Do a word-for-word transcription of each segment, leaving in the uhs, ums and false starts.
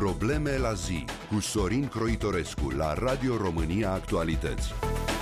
Probleme la zi cu Sorin Croitorescu la Radio România Actualități.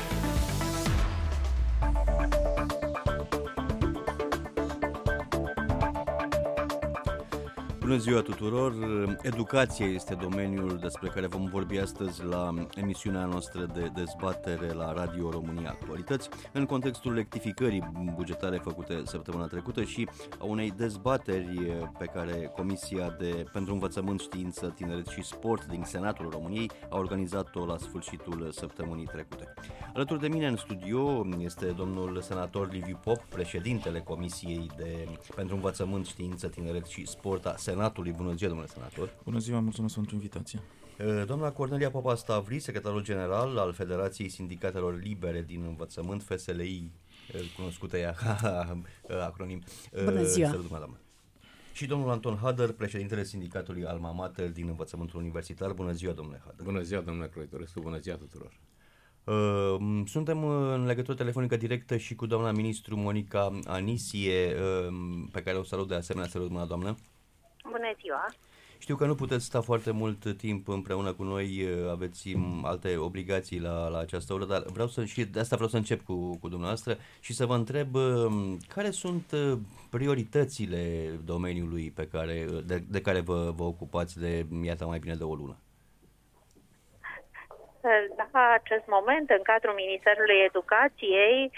Bună ziua tuturor! Educația este domeniul despre care vom vorbi astăzi la emisiunea noastră de dezbatere la Radio România Actualități, în contextul rectificării bugetare făcute săptămâna trecută și a unei dezbateri pe care Comisia de pentru Învățământ, Știință, Tineret și Sport din Senatul României a organizat-o la sfârșitul săptămânii trecute. Alături de mine în studio este domnul senator Liviu Pop, președintele Comisiei de pentru Învățământ, Știință, Tineret și Sport a Senatului. Bună ziua, domnule senator. Bună ziua, mulțumesc pentru invitație. Doamna Cornelia Popa Stavri, secretarul general al Federației Sindicatelor Libere din Învățământ, F S L I, cunoscută ea ca acronim. Bună ziua. Doamna. Și domnul Anton Hader, președintele Sindicatului Alma Mater din Învățământul Universitar. Bună ziua, domnule Hader. Bună ziua, domnule Croitorescu, bună ziua tuturor. Suntem în legătură telefonică directă și cu doamna ministru Monica Anisie, pe care o salut de asemenea. Salut, bună doamnă. Bună ziua! Știu că nu puteți sta foarte mult timp împreună cu noi, aveți alte obligații la, la această oră, dar vreau să, și de asta vreau să încep cu, cu dumneavoastră și să vă întreb care sunt prioritățile domeniului pe care, de, de care vă, vă ocupați de, iată, mai bine de o lună. La acest moment, în cadrul Ministerului Educației,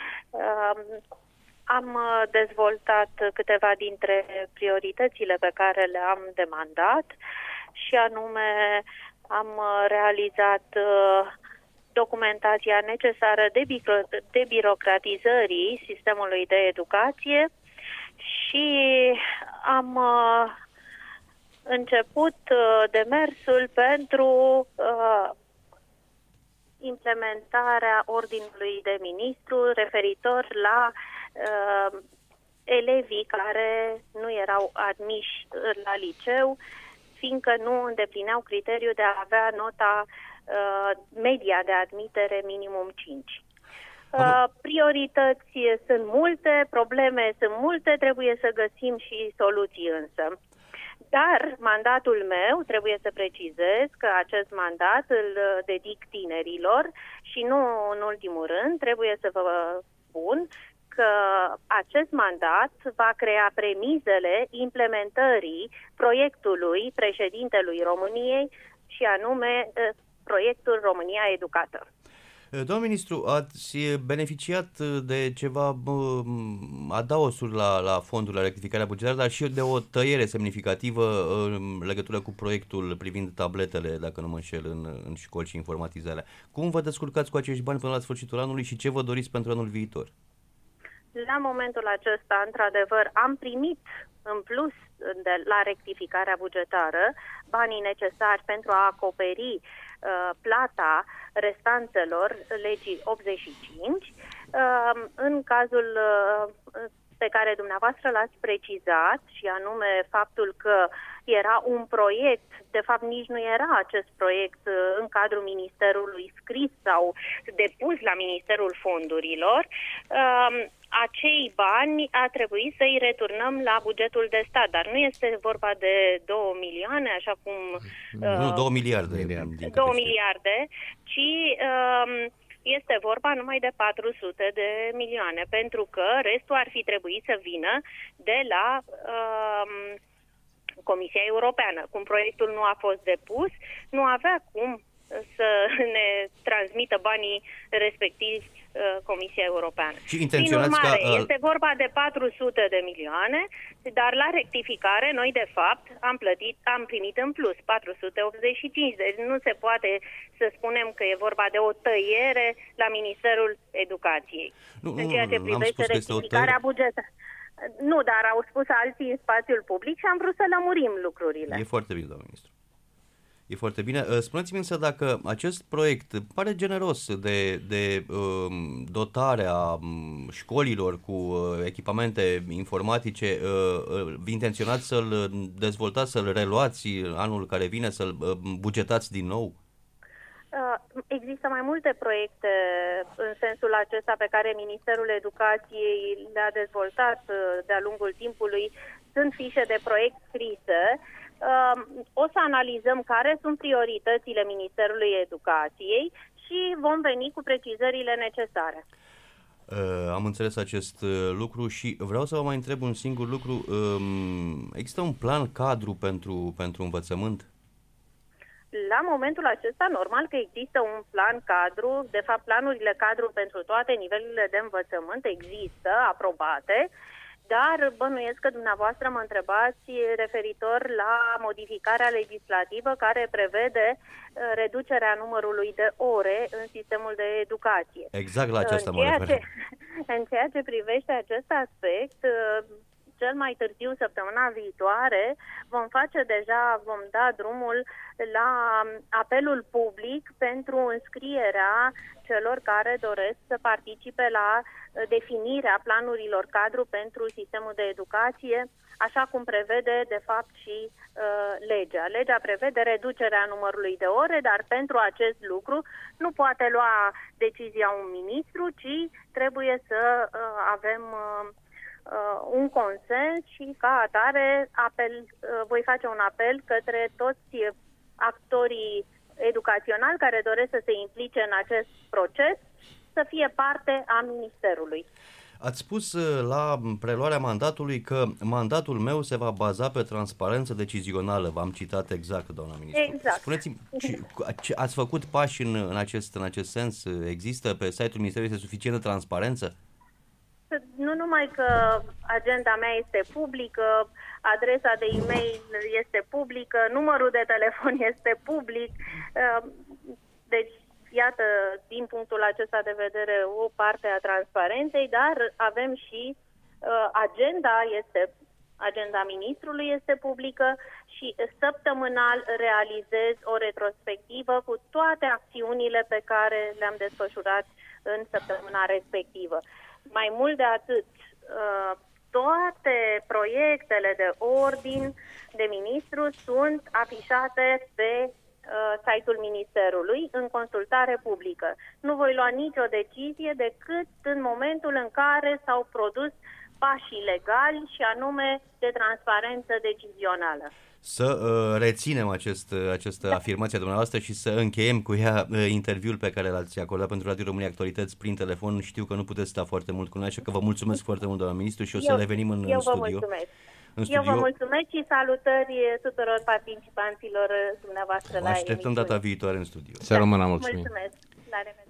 am dezvoltat câteva dintre prioritățile pe care le-am demandat și anume am realizat documentația necesară de, biro- de birocratizării sistemului de educație și am început demersul pentru implementarea ordinului de ministru referitor la uh, elevii care nu erau admiși la liceu, fiindcă nu îndeplineau criteriul de a avea nota uh, media de admitere minimum cinci. Uh, priorități sunt multe, probleme sunt multe, trebuie să găsim și soluții însă. Dar mandatul meu, trebuie să precizez că acest mandat îl dedic tinerilor și nu în ultimul rând, trebuie să vă spun că acest mandat va crea premizele implementării proiectului președintelui României și anume proiectul România Educată. Domnul ministru, ați beneficiat de ceva adaosuri la, la fondul, la rectificarea bugetară, dar și de o tăiere semnificativă în legătură cu proiectul privind tabletele, dacă nu mă înșel, în, în școli și informatizarea. Cum vă descurcați cu acești bani până la sfârșitul anului și ce vă doriți pentru anul viitor? La momentul acesta, într-adevăr, am primit în plus de, la rectificarea bugetară banii necesari pentru a acoperi uh, plata restanțelor legii optzeci și cinci. Uh, în cazul uh, pe care dumneavoastră l-ați precizat, și anume faptul că era un proiect, de fapt nici nu era acest proiect uh, în cadrul Ministerului scris sau depus la Ministerul Fondurilor, uh, acei bani a trebuit să-i returnăm la bugetul de stat, dar nu este vorba de două milioane, așa cum... Nu, uh, două miliarde. două miliarde, ci uh, este vorba numai de patru sute de milioane, pentru că restul ar fi trebuit să vină de la uh, Comisia Europeană. Cum proiectul nu a fost depus, nu avea cum să ne transmită banii respectivi uh, Comisia Europeană. Și intenționați Prin urmare, ca, uh... este vorba de patru sute de milioane, dar la rectificare noi de fapt am plătit, am primit în plus patru sute optzeci și cinci. Deci nu se poate să spunem că e vorba de o tăiere la Ministerul Educației. Nu, în ceea ce nu, privește rectificarea bugetară. Nu, dar au spus alții în spațiul public și am vrut să lămurim lucrurile. E foarte bine, doamnă ministru. E foarte bine. Spuneți-mi însă dacă acest proiect pare generos de, de um, dotare a școlilor cu uh, echipamente informatice, uh, uh, intenționați să-l dezvoltați, să-l reluați anul care vine, să-l uh, bugetați din nou? Există mai multe proiecte în sensul acesta pe care Ministerul Educației le-a dezvoltat de-a lungul timpului. Sunt fișe de proiect scrise O să analizăm care sunt prioritățile Ministerului Educației și vom veni cu precizările necesare. Am înțeles acest lucru și vreau să vă mai întreb un singur lucru. Există un plan cadru pentru, pentru învățământ? La momentul acesta, normal că există un plan cadru, de fapt planurile cadru pentru toate nivelurile de învățământ există, aprobate, dar bănuiesc că dumneavoastră mă întrebați referitor la modificarea legislativă care prevede reducerea numărului de ore în sistemul de educație. Exact la aceasta mă refer. Ce, în ceea ce privește acest aspect, cel mai târziu, săptămâna viitoare, vom face deja, vom da drumul la apelul public pentru înscrierea celor care doresc să participe la definirea planurilor cadru pentru sistemul de educație, așa cum prevede, de fapt, și uh, legea. Legea prevede reducerea numărului de ore, dar pentru acest lucru nu poate lua decizia un ministru, ci trebuie să uh, avem uh, uh, un consens și, ca atare, apel, uh, voi face un apel către toți actorii educaționali care doresc să se implice în acest proces, să fie parte a Ministerului. Ați spus la preluarea mandatului că mandatul meu se va baza pe transparență decizională. V-am citat exact, doamna ministru. Exact. Spuneți-mi, ați făcut pași în, în, acest, în acest sens? Există pe site-ul Ministerului este suficientă transparență? Nu numai că agenda mea este publică, adresa de e-mail este publică, numărul de telefon este public, deci iată, din punctul acesta de vedere, o parte a transparenței, dar avem și uh, agenda, este, agenda ministrului este publică și săptămânal realizez o retrospectivă cu toate acțiunile pe care le-am desfășurat în săptămâna respectivă. Mai mult de atât, uh, toate proiectele de ordin de ministru sunt afișate pe site-ul Ministerului în consultare publică. Nu voi lua nicio decizie decât în momentul în care s-au produs pașii legali și anume de transparență decizională. Să uh, reținem acest, această da. afirmație a dumneavoastră și să încheiem cu ea uh, interviul pe care l-ați acordat pentru Radio România Actualități prin telefon. Știu că nu puteți sta foarte mult cu noi, așa că vă mulțumesc foarte mult, doamna ministru, și o să eu, revenim în, eu în studio. Vă mulțumesc. În studio. Eu vă mulțumesc și salutări tuturor participanților dumneavoastră la emisiune. Așteptăm data viitoare în studio. Să rămână, mulțumim. Mulțumesc. La revedere.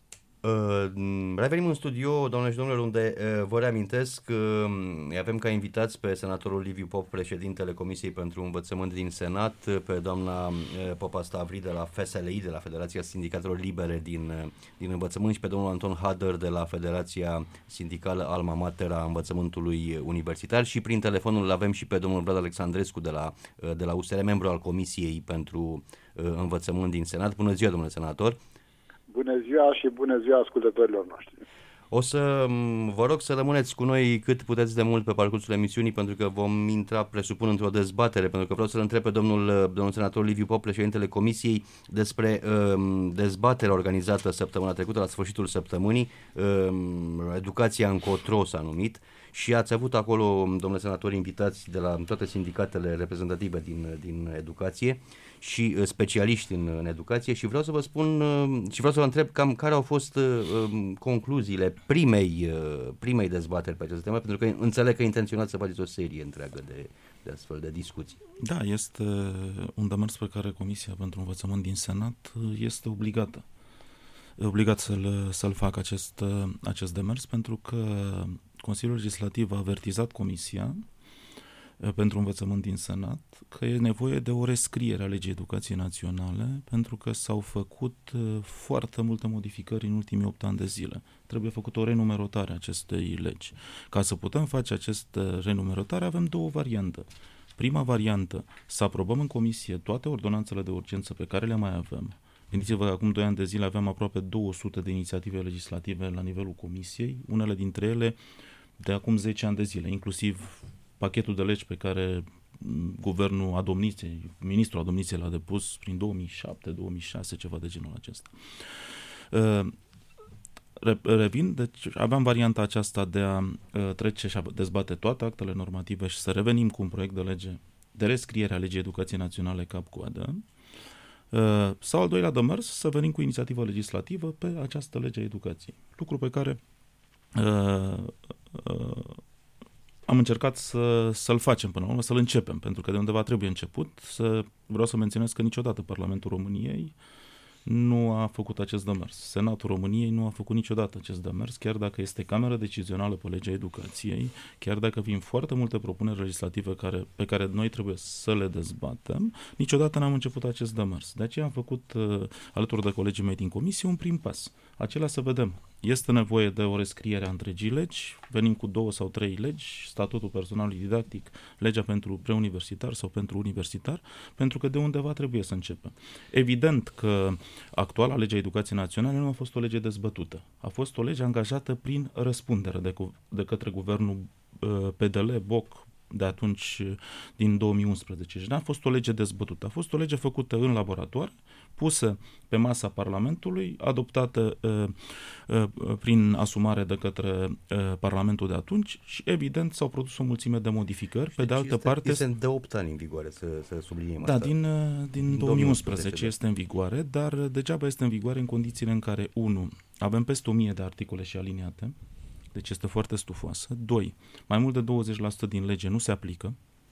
Uh, revenim în studio, doamnelor și domnilor, unde uh, vă reamintesc că uh, avem ca invitați pe senatorul Liviu Pop, președintele Comisiei pentru Învățământ din Senat, pe doamna uh, Popa Stavri de la F S L I, de la Federația Sindicatelor Libere din, uh, din Învățământ, și pe domnul Anton Hader de la Federația Sindicală Alma Mater a Învățământului Universitar, și prin telefonul îl avem și pe domnul Vlad Alexandrescu de la, uh, de la U S R, membru al Comisiei pentru uh, Învățământ din Senat. Bună ziua, domnule senator! Bună ziua și bună ziua ascultătorilor noștri. O să vă rog să rămâneți cu noi cât puteți de mult pe parcursul emisiunii, pentru că vom intra, presupun, într-o dezbatere, pentru că vreau să-l întreb pe domnul, domnul senator Liviu Pop, președintele Comisiei, despre um, dezbaterea organizată săptămâna trecută, la sfârșitul săptămânii, um, Educația încotro s-a numit, și ați avut acolo, domnule senator, invitați de la toate sindicatele reprezentative din, din educație și specialiști în, în educație, și vreau să vă spun și vreau să vă întreb cam care au fost uh, concluziile primei, uh, primei dezbateri pe această temă, pentru că înțeleg că intenționați să faceți o serie întreagă de, de astfel de discuții. Da, este un demers pe care Comisia pentru Învățământ din Senat este obligată. E obligat să-l, să-l facă acest, acest demers, pentru că Consiliul Legislativ a avertizat Comisia pentru Învățământ din Senat că e nevoie de o rescriere a legii educației naționale, pentru că s-au făcut foarte multe modificări în ultimii opt ani de zile. Trebuie făcut o renumerotare a acestei legi. Ca să putem face această renumerotare avem două variante. Prima variantă, să aprobăm în comisie toate ordonanțele de urgență pe care le mai avem. Gândiți-vă că acum doi ani de zile aveam aproape două sute de inițiative legislative la nivelul comisiei, unele dintre ele de acum zece ani de zile, inclusiv pachetul de legi pe care guvernul a domniției, ministrul a domniției l-a depus prin două mii șapte două mii șase, ceva de genul acesta. Revin, deci aveam varianta aceasta de a trece și a dezbate toate actele normative și să revenim cu un proiect de lege de rescriere a legii educației naționale cap-coadă, uh, sau al doilea demers, să venim cu inițiativă legislativă pe această lege a educației. Lucru pe care uh, uh, am încercat să, să-l facem până la urmă, să-l începem, pentru că de undeva trebuie început. Să, vreau să menționez că niciodată Parlamentul României nu a făcut acest demers. Senatul României nu a făcut niciodată acest demers, chiar dacă este cameră decizională pe legea educației, chiar dacă vin foarte multe propuneri legislative care, pe care noi trebuie să le dezbatem, niciodată n-am început acest demers. De aceea am făcut, uh, alături de colegii mei din comisie, un prim pas. Acela să vedem. Este nevoie de o rescriere a întregii legi, venim cu două sau trei legi, statutul personalului didactic, legea pentru preuniversitar sau pentru universitar, pentru că de undeva trebuie să începem. Evident că actuala lege a educației naționale nu a fost o lege dezbătută. A fost o lege angajată prin răspundere de, de către guvernul uh, P D L, Boc, de atunci, din două mii unsprezece. Și n-a fost o lege dezbătută. A fost o lege făcută în laborator, pusă pe masa Parlamentului, adoptată uh, uh, prin asumare de către uh, Parlamentul de atunci și, evident, s-au produs o mulțime de modificări. Pe de altă este, parte... Este de opt ani în vigoare, să, să subliniem da, asta. din, uh, din două mii unsprezece da. Este în vigoare, dar degeaba este în vigoare în condițiile în care, unu, avem peste o mie de articole și aliniate, deci este foarte stufoasă. Doi, mai mult de douăzeci la sută din lege nu se aplică,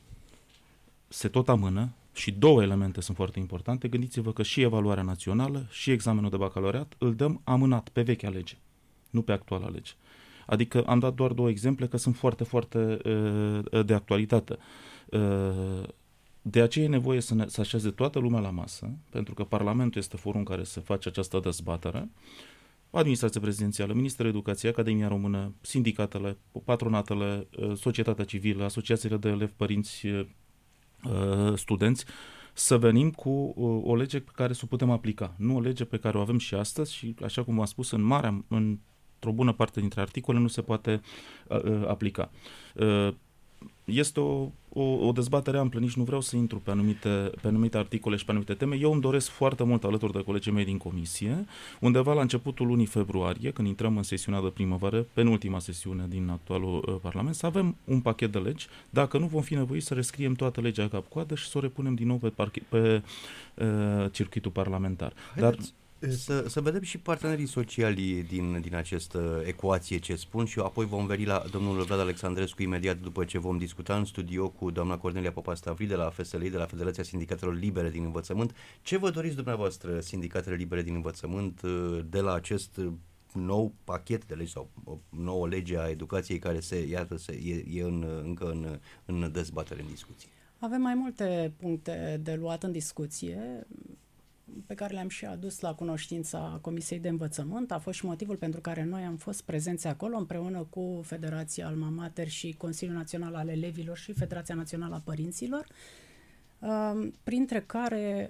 se tot amână și două elemente sunt foarte importante. Gândiți-vă că și evaluarea națională și examenul de bacalaureat îl dăm amânat pe vechea lege, nu pe actuala lege. Adică am dat doar două exemple că sunt foarte, foarte uh, de actualitate. Uh, de aceea e nevoie să, ne, să așeze toată lumea la masă, pentru că Parlamentul este forul în care se face această dezbatere. Administrația prezidențială, Ministerul Educației, Academia Română, sindicatele, patronatele, societatea civilă, asociațiile de elevi, părinți, studenți, să venim cu o lege pe care să o putem aplica. Nu o lege pe care o avem și astăzi și, așa cum v-am spus, în marea, într-o bună parte dintre articole nu se poate aplica. Este o, o, o dezbatere amplă, nici nu vreau să intru pe anumite, pe anumite articole și pe anumite teme. Eu îmi doresc foarte mult, alături de colegii mei din comisie, undeva la începutul lunii februarie, când intrăm în sesiunea de primăvară, penultima sesiune din actualul uh, Parlament, să avem un pachet de legi, dacă nu vom fi nevoiți să rescriem toată legea cap-coadă și să o repunem din nou pe, parche, pe uh, circuitul parlamentar. Haideți. Dar Să, să vedem și partenerii sociali din, din această ecuație ce spun și apoi vom veni la domnul Vlad Alexandrescu imediat după ce vom discuta în studio cu doamna Cornelia Popa-Stavrid de la F S L I, de la Federația Sindicatelor Libere din Învățământ. Ce vă doriți dumneavoastră, Sindicatele Libere din Învățământ, de la acest nou pachet de legi sau o nouă lege a educației care se, iată, se, e, e în, încă în, în dezbatere, în discuție? Avem mai multe puncte de luat în discuție, pe care le-am și adus la cunoștința Comisiei de Învățământ. A fost și motivul pentru care noi am fost prezenți acolo împreună cu Federația Alma Mater și Consiliul Național al Elevilor și Federația Națională a Părinților, printre care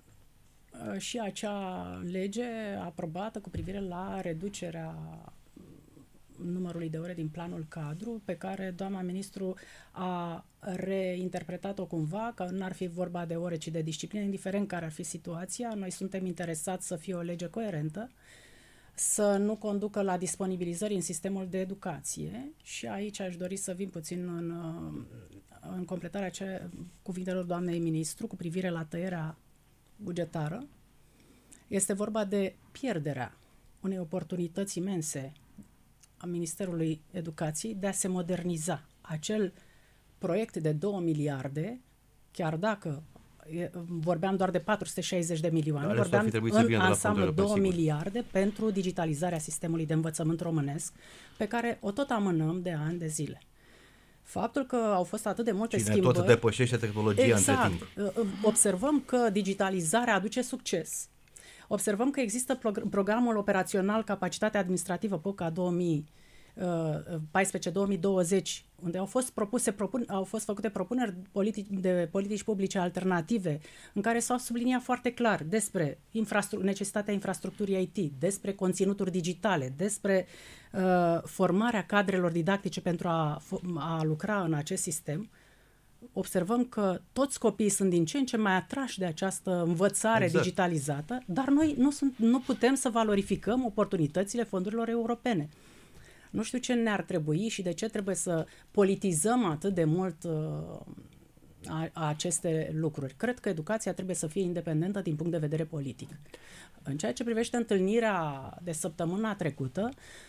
și acea lege aprobată cu privire la reducerea numărului de ore din planul cadru, pe care doamna ministru a reinterpretat-o cumva, că nu ar fi vorba de ore, ci de disciplină, indiferent care ar fi situația. Noi suntem interesați să fie o lege coerentă, să nu conducă la disponibilizări în sistemul de educație și aici aș dori să vin puțin în, în completarea ce, cuvintelor doamnei ministru cu privire la tăierea bugetară. Este vorba de pierderea unei oportunități imense a Ministerului Educației de a se moderniza. Acel proiect de două miliarde, chiar dacă e, vorbeam doar de patru sute șaizeci de milioane, Dar vorbeam în ansamblu două sigur. miliarde pentru digitalizarea sistemului de învățământ românesc, pe care o tot amânăm de ani de zile. Faptul că au fost atât de multe Cine schimbări... tot depășește tehnologia exact, între timp. Observăm că digitalizarea aduce succes. Observăm că există programul operațional Capacitatea Administrativă P O C A două mii paisprezece două mii douăzeci, unde au fost, propuse, propun, au fost făcute propuneri politici, de politici publice alternative, în care s-au subliniat foarte clar despre infrastru- necesitatea infrastructurii I T, despre conținuturi digitale, despre uh, formarea cadrelor didactice pentru a, a lucra în acest sistem. Observăm că toți copiii sunt din ce în ce mai atrași de această învățare exact. digitalizată, dar noi nu, sunt, nu putem să valorificăm oportunitățile fondurilor europene. Nu știu ce ne-ar trebui și de ce trebuie să politizăm atât de mult uh, a, a aceste lucruri. Cred că educația trebuie să fie independentă din punct de vedere politic. În ceea ce privește întâlnirea de săptămâna trecută,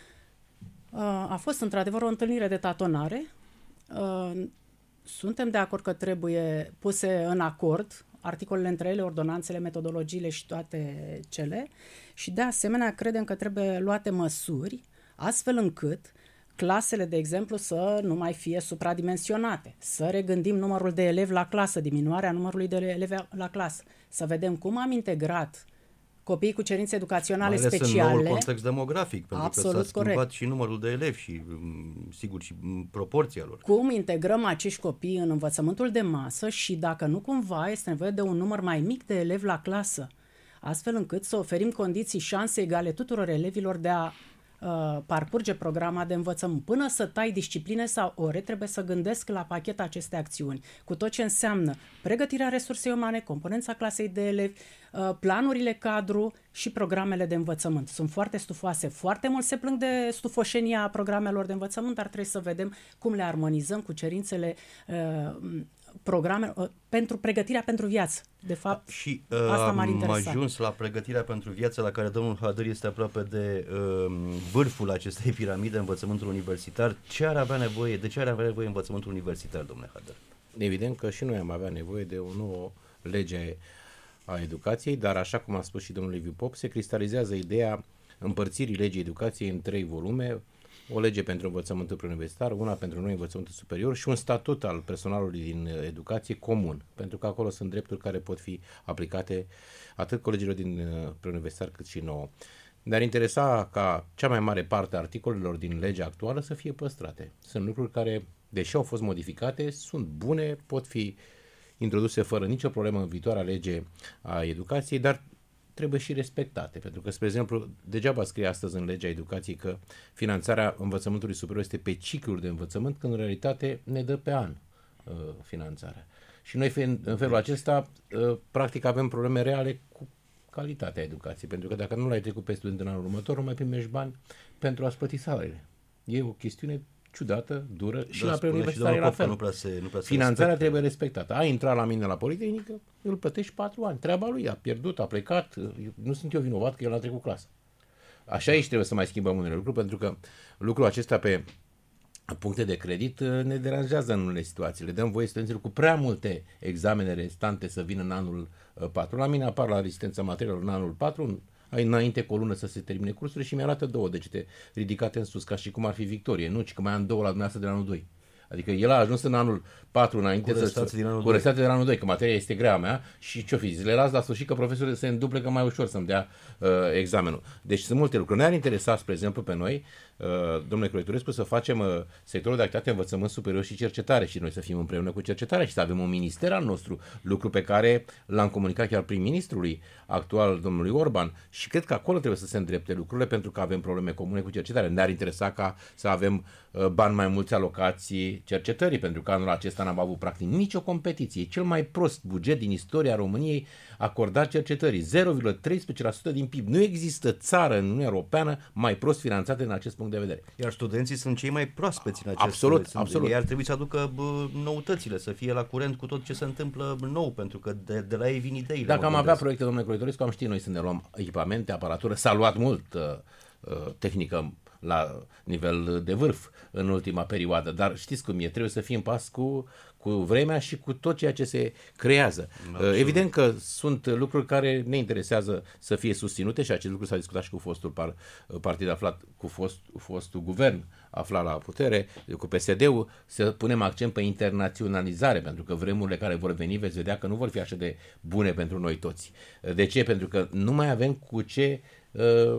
a fost într-adevăr o întâlnire de tatonare. Suntem de acord că trebuie puse în acord articolele între ele, ordonanțele, metodologiile și toate cele, și de asemenea credem că trebuie luate măsuri astfel încât clasele, de exemplu, să nu mai fie supradimensionate, să regândim numărul de elevi la clasă, diminuarea numărului de elevi la clasă, să vedem cum am integrat copiii cu cerințe educaționale mai ales speciale. în noul context demografic, pentru Absolut că s-a schimbat corect. și numărul de elevi și, sigur, și proporția lor. Cum integrăm acești copii în învățământul de masă și dacă nu cumva este nevoie de un număr mai mic de elevi la clasă, astfel încât să oferim condiții, șanse egale tuturor elevilor de a uh, parcurge programa de învățământ. Până să tai discipline sau ore, trebuie să gândesc la pachet aceste acțiuni, cu tot ce înseamnă pregătirea resursei umane, componența clasei de elevi, uh, planurile cadru și programele de învățământ. Sunt foarte stufoase, foarte mult se plâng de stufoșenia programelor de învățământ, dar trebuie să vedem cum le armonizăm cu cerințele uh, programe uh, pentru pregătirea pentru viață. De fapt, și uh, asta m-ar am interesa. ajuns la pregătirea pentru viață, la care domnul Hadăr este aproape de uh, vârful acestei piramide, învățământul universitar. Ce ar avea nevoie, de ce ar avea nevoie învățământul universitar, domnule Hadăr? Evident că și noi am avea nevoie de o nouă lege a educației, dar așa cum a spus și domnul Liviu Pop, se cristalizează ideea împărțirii legii educației în trei volume: o lege pentru învățământul preuniversitar, una pentru noi învățământul superior și un statut al personalului din educație comun, pentru că acolo sunt drepturi care pot fi aplicate atât colegilor din preuniversitar cât și nouă. Ne-ar interesa ca cea mai mare parte a articolelor din legea actuală să fie păstrate. Sunt lucruri care, deși au fost modificate, sunt bune, pot fi introduse fără nicio problemă în viitoarea lege a educației, dar trebuie și respectate, pentru că, spre exemplu, degeaba scrie astăzi în legea educației că finanțarea învățământului superior este pe cicluri de învățământ, când în realitate ne dă pe an uh, finanțarea. Și noi, în felul acesta, uh, practic avem probleme reale cu calitatea educației, pentru că dacă nu l-ai trecut pe student în anul următor, nu mai primești bani pentru a-ți plăti salariile. E o chestiune ciudată, dură, și da, la preuniversitar e la fel. Nu prea se, nu prea se Finanțarea respectă. trebuie respectată. A intrat la mine la Politehnică, îl plătești patru ani. Treaba lui, a pierdut, a plecat, nu sunt eu vinovat că el a trecut clasa. Așa aici trebuie să mai schimbăm unele lucruri, pentru că lucrul acesta pe puncte de credit ne deranjează în unele situații. Le dăm voie studenților cu prea multe examene restante să vină în anul patru. La mine apar la asistența materialelor în anul patru, ai înainte cu o lună să se termine cursurile și mi-arată două degete ridicate în sus, ca și cum ar fi victorie. Nu, ci că mai am două la dumneavoastră de la anul doi. Adică el a ajuns în anul patru înainte cu să cu restate de la anul doi, că materia este grea a mea și ce-o fi, le las la sfârșit că profesorul se înduplecă mai ușor să-mi dea uh, examenul. Deci sunt multe lucruri. Ne-ar interesa, spre exemplu, pe noi, uh, domnule Croitorescu, să facem uh, sectorul de activitate învățământ superior și cercetare și noi să fim împreună cu cercetarea și să avem un minister al nostru, lucru pe care l-am comunicat chiar prim-ministrului actual, domnului Orban, și cred că acolo trebuie să se îndrepte lucrurile, pentru că avem probleme comune cu cercetarea. Ne-ar interesa ca să avem uh, bani mai mulți alocații cercetării, pentru că anul acesta n-am avut practic nicio competiție. Cel mai prost buget din istoria României acordat cercetării, zero virgulă treisprezece la sută din P I B. Nu există țară în Uniunea Europeană mai prost finanțată din acest punct de vedere. Iar studenții sunt cei mai proaspeți în acest Absolut, sunt, absolut. Ei ar trebui să aducă bă, noutățile, să fie la curent cu tot ce se întâmplă nou, pentru că de, de la ei vin ideile. Dacă am avea proiecte, domnule Croitorescu, am ști noi să ne luăm echipamente, aparatură. S-a luat mult uh, uh, tehnică la nivel de vârf în ultima perioadă, dar știți cum e, trebuie să fim pas cu, cu vremea și cu tot ceea ce se creează. Absolut. Evident că sunt lucruri care ne interesează să fie susținute și acest lucru s-a discutat și cu fostul par, partid aflat, cu fost, fostul guvern aflat la putere, cu P S D-ul, să punem accent pe internaționalizare, pentru că vremurile care vor veni veți vedea că nu vor fi așa de bune pentru noi toți. De ce? Pentru că nu mai avem cu ce uh,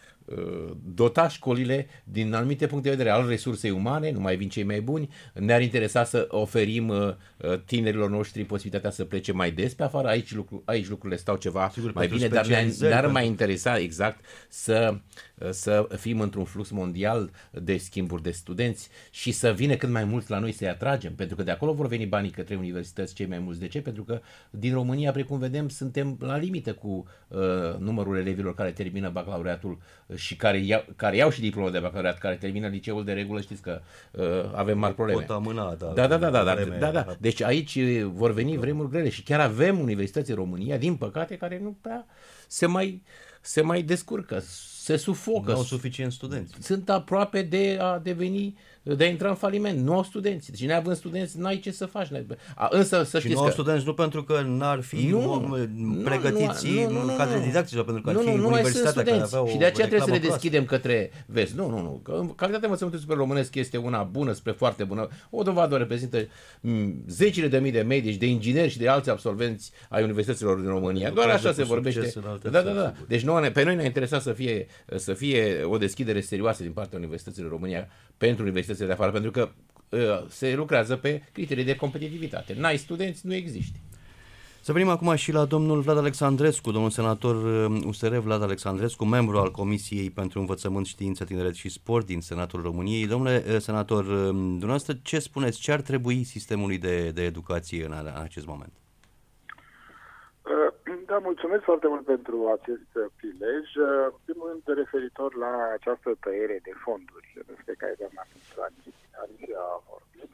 dota școlile din anumite puncte de vedere al resursei umane, nu mai vin cei mai buni. Ne-ar interesa să oferim tinerilor noștri posibilitatea să plece mai des pe afară. Aici, lucru, aici lucrurile stau ceva Sigur, mai bine, dar ne-ar, ne-ar mai interesa exact să, să fim într-un flux mondial de schimburi de studenți și să vină cât mai mulți la noi să-i atragem, pentru că de acolo vor veni banii către universități cei mai mulți. De ce? Pentru că din România, precum vedem, suntem la limită cu uh, numărul elevilor care termină bacalaureatul și care iau, care iau și diplomă de bacalaureat, care termină liceul de regulă, știți că uh, avem mari probleme. Pot amâna, da. Da, da, da, da, da, vreme, da, da. Deci aici vor veni vremuri grele și chiar avem universități în România, din păcate, care nu prea se mai, se mai descurcă, se sufocă. Nu au suficient studenți. Sunt aproape de a deveni, de a intra în faliment. Nu au studenți. Deci neavând studenți, n-ai ce să faci. A, însă să și știți nu au că... studenți nu pentru că n-ar fi nu, pregătiți nu, nu, nu, în cadre didactice, pentru că ar nu, fi nu, nu universitatea care avea o și de aceea trebuie să le reclamă deschidem către vest. Nu, nu, nu. Că calitatea învățământului super românesc este una bună spre foarte bună. O dovadă o reprezintă m, zecile de mii de medici, de ingineri și de alți absolvenți ai universităților din România. Doar așa se vorbește. Da, da, da. Deci nouă, pe noi ne-a interesat să fie, să fie o deschidere serioasă din partea universităților România pentru universitățile de afară, pentru că se lucrează pe criterii de competitivitate. N-ai studenți, nu existi. Să venim acum și la domnul Vlad Alexandrescu, domnul senator U S R Vlad Alexandrescu, membru al Comisiei pentru Învățământ, Știință, Tineret și Sport din Senatul României. Domnule senator, dumneavoastră, ce spuneți? Ce ar trebui sistemului de, de educație în, în acest moment? Da, mulțumesc foarte mult pentru acest prilej. În primul rând, referitor la această tăiere de fonduri despre care doamna ministru a vorbit.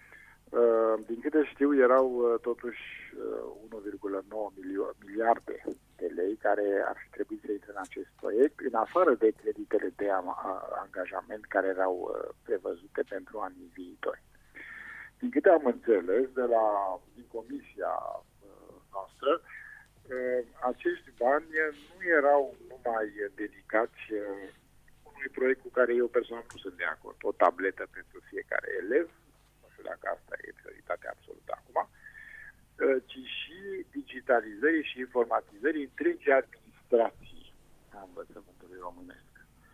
Din câte știu, erau totuși unu virgulă nouă miliarde de lei care ar fi trebuit să intre în acest proiect, în afară de creditele de angajament care erau prevăzute pentru anii viitori. Din câte am înțeles de la din comisia noastră, acești bani nu erau numai dedicați unui proiect cu care eu personal nu sunt de acord, o tabletă pentru fiecare elev, nu știu dacă asta e prioritatea absolută acum, ci și digitalizării și informatizării întregii administrații a învățământului românesc.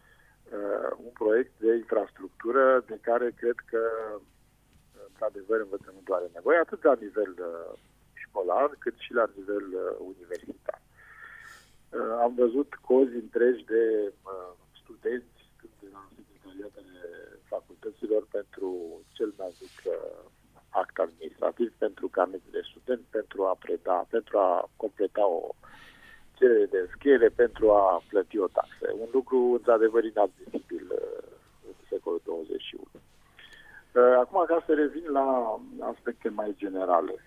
Un proiect de infrastructură de care cred că, într-adevăr, învățământul are nevoie, atât la nivel școlar, cât și la nivel uh, universitar. Uh, am văzut cozi întregi de uh, studenți de la secretariatele facultăților pentru cel mai mic uh, act administrativ, pentru carnetul de student, pentru a preda, pentru a completa o cerere de înscriere, pentru a plăti o taxă. Un lucru, într-adevăr, inadmisibil uh, în secolul douăzeci și unu. Uh, acum, ca să revin la aspecte mai generale.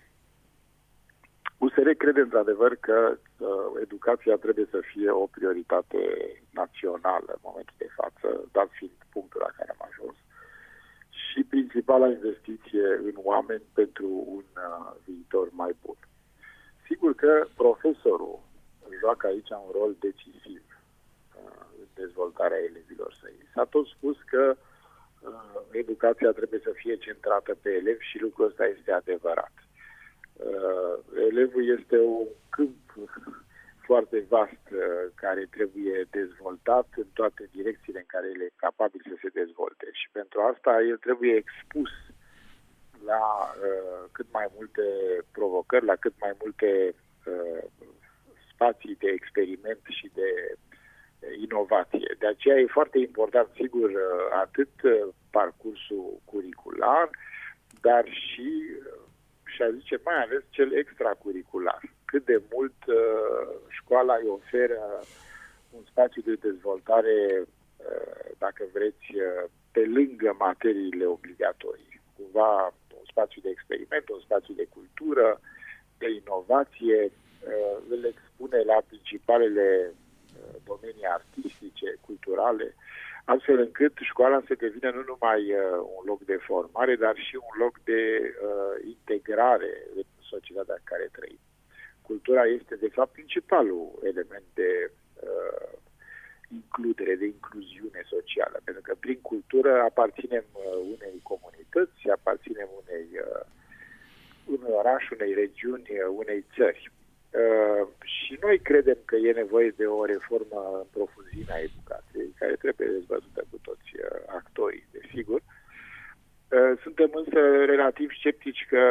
U S R crede într-adevăr că uh, educația trebuie să fie o prioritate națională în momentul de față, dat fiind punctul la care am ajuns, și principala investiție în oameni pentru un uh, viitor mai bun. Sigur că profesorul joacă aici un rol decisiv uh, în dezvoltarea elevilor săi. S-a tot spus că uh, educația trebuie să fie centrată pe elevi și lucrul ăsta este adevărat. Uh, elevul este un câmp foarte vast uh, care trebuie dezvoltat în toate direcțiile în care el e capabil să se dezvolte și pentru asta el trebuie expus la uh, cât mai multe provocări, la cât mai multe uh, spații de experiment și de uh, inovație. De aceea e foarte important, sigur, uh, atât uh, parcursul curricular, dar și uh, și a zice mai ales cel extracurricular. Cât de mult uh, școala îi oferă un spațiu de dezvoltare, uh, dacă vreți, uh, pe lângă materiile obligatorii. Cumva un spațiu de experiment, un spațiu de cultură, de inovație, uh, îl expune la principalele uh, domenii artistice, culturale, astfel încât școala să devină nu numai uh, un loc de formare, dar și un loc de uh, integrare în societatea în care trăim. Cultura este, de fapt, principalul element de uh, includere, de incluziune socială, pentru că prin cultură aparținem uh, unei comunități, aparținem unei, uh, unui oraș, unei regiuni, uh, unei țări. Uh, și noi credem că e nevoie de o reformă în profunzime a educației, care trebuie dezbătută cu toți uh, actorii, desigur. Uh, suntem însă relativ sceptici că